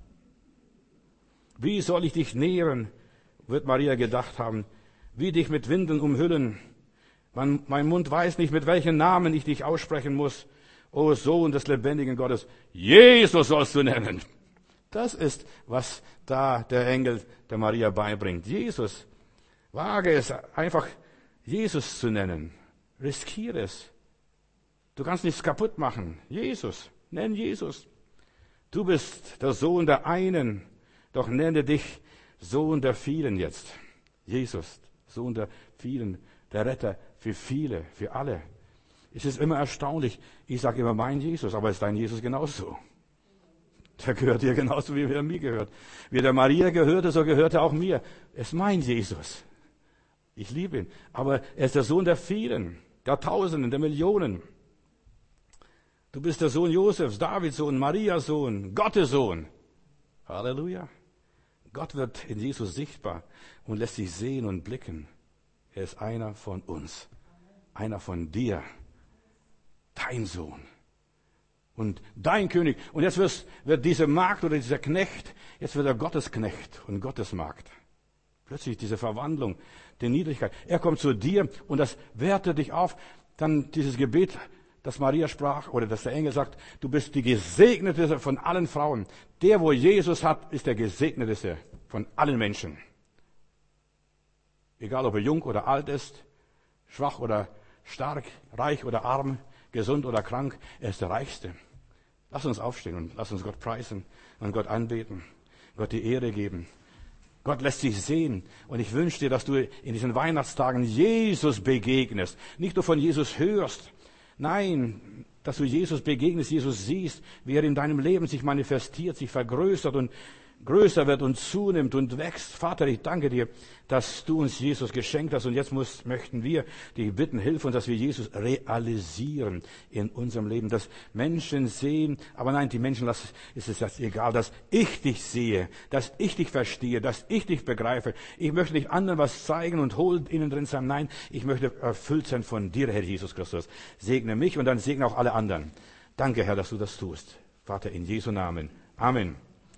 Speaker 1: Wie soll ich dich nähren, wird Maria gedacht haben, wie dich mit Windeln umhüllen. Mein Mund weiß nicht, mit welchen Namen ich dich aussprechen muss. O Sohn des lebendigen Gottes, Jesus sollst du nennen. Das ist, was da der Engel der Maria beibringt. Jesus. Wage es, einfach Jesus zu nennen. Riskiere es. Du kannst nichts kaputt machen. Jesus. Nenn Jesus. Du bist der Sohn der einen, doch nenne dich Sohn der vielen jetzt. Jesus. Sohn der vielen. Der Retter für viele, für alle. Es ist immer erstaunlich. Ich sage immer mein Jesus, aber ist dein Jesus genauso? Der gehört dir genauso, wie er mir gehört. Wie der Maria gehörte, so gehört er auch mir. Es ist mein Jesus. Ich liebe ihn. Aber er ist der Sohn der vielen, der Tausenden, der Millionen. Du bist der Sohn Josefs, Davids Sohn, Marias Sohn, Gottes Sohn. Halleluja. Gott wird in Jesus sichtbar und lässt sich sehen und blicken. Er ist einer von uns. Einer von dir. Dein Sohn. Und dein König. Und jetzt wird diese Magd oder dieser Knecht, jetzt wird er Gottesknecht und Gottesmagd. Plötzlich diese Verwandlung, die Niedrigkeit. Er kommt zu dir und das wertet dich auf. Dann dieses Gebet, das Maria sprach, oder dass der Engel sagt, du bist die Gesegnete von allen Frauen. Der, wo Jesus hat, ist der Gesegneteste von allen Menschen. Egal, ob er jung oder alt ist, schwach oder stark, reich oder arm, gesund oder krank, er ist der Reichste. Lass uns aufstehen und lass uns Gott preisen und Gott anbeten, Gott die Ehre geben. Gott lässt sich sehen und ich wünsche dir, dass du in diesen Weihnachtstagen Jesus begegnest. Nicht nur von Jesus hörst, nein, dass du Jesus begegnest, Jesus siehst, wie er in deinem Leben sich manifestiert, sich vergrößert und größer wird und zunimmt und wächst. Vater, ich danke dir, dass du uns Jesus geschenkt hast und jetzt möchten wir dich bitten, hilf uns, dass wir Jesus realisieren in unserem Leben, dass Menschen sehen, aber nein, die Menschen ist es das egal, dass ich dich sehe, dass ich dich verstehe, dass ich dich begreife. Ich möchte nicht anderen was zeigen und hohl innen drin sein, nein, ich möchte erfüllt sein von dir, Herr Jesus Christus. Segne mich und dann segne auch alle anderen. Danke, Herr, dass du das tust. Vater, in Jesu Namen. Amen.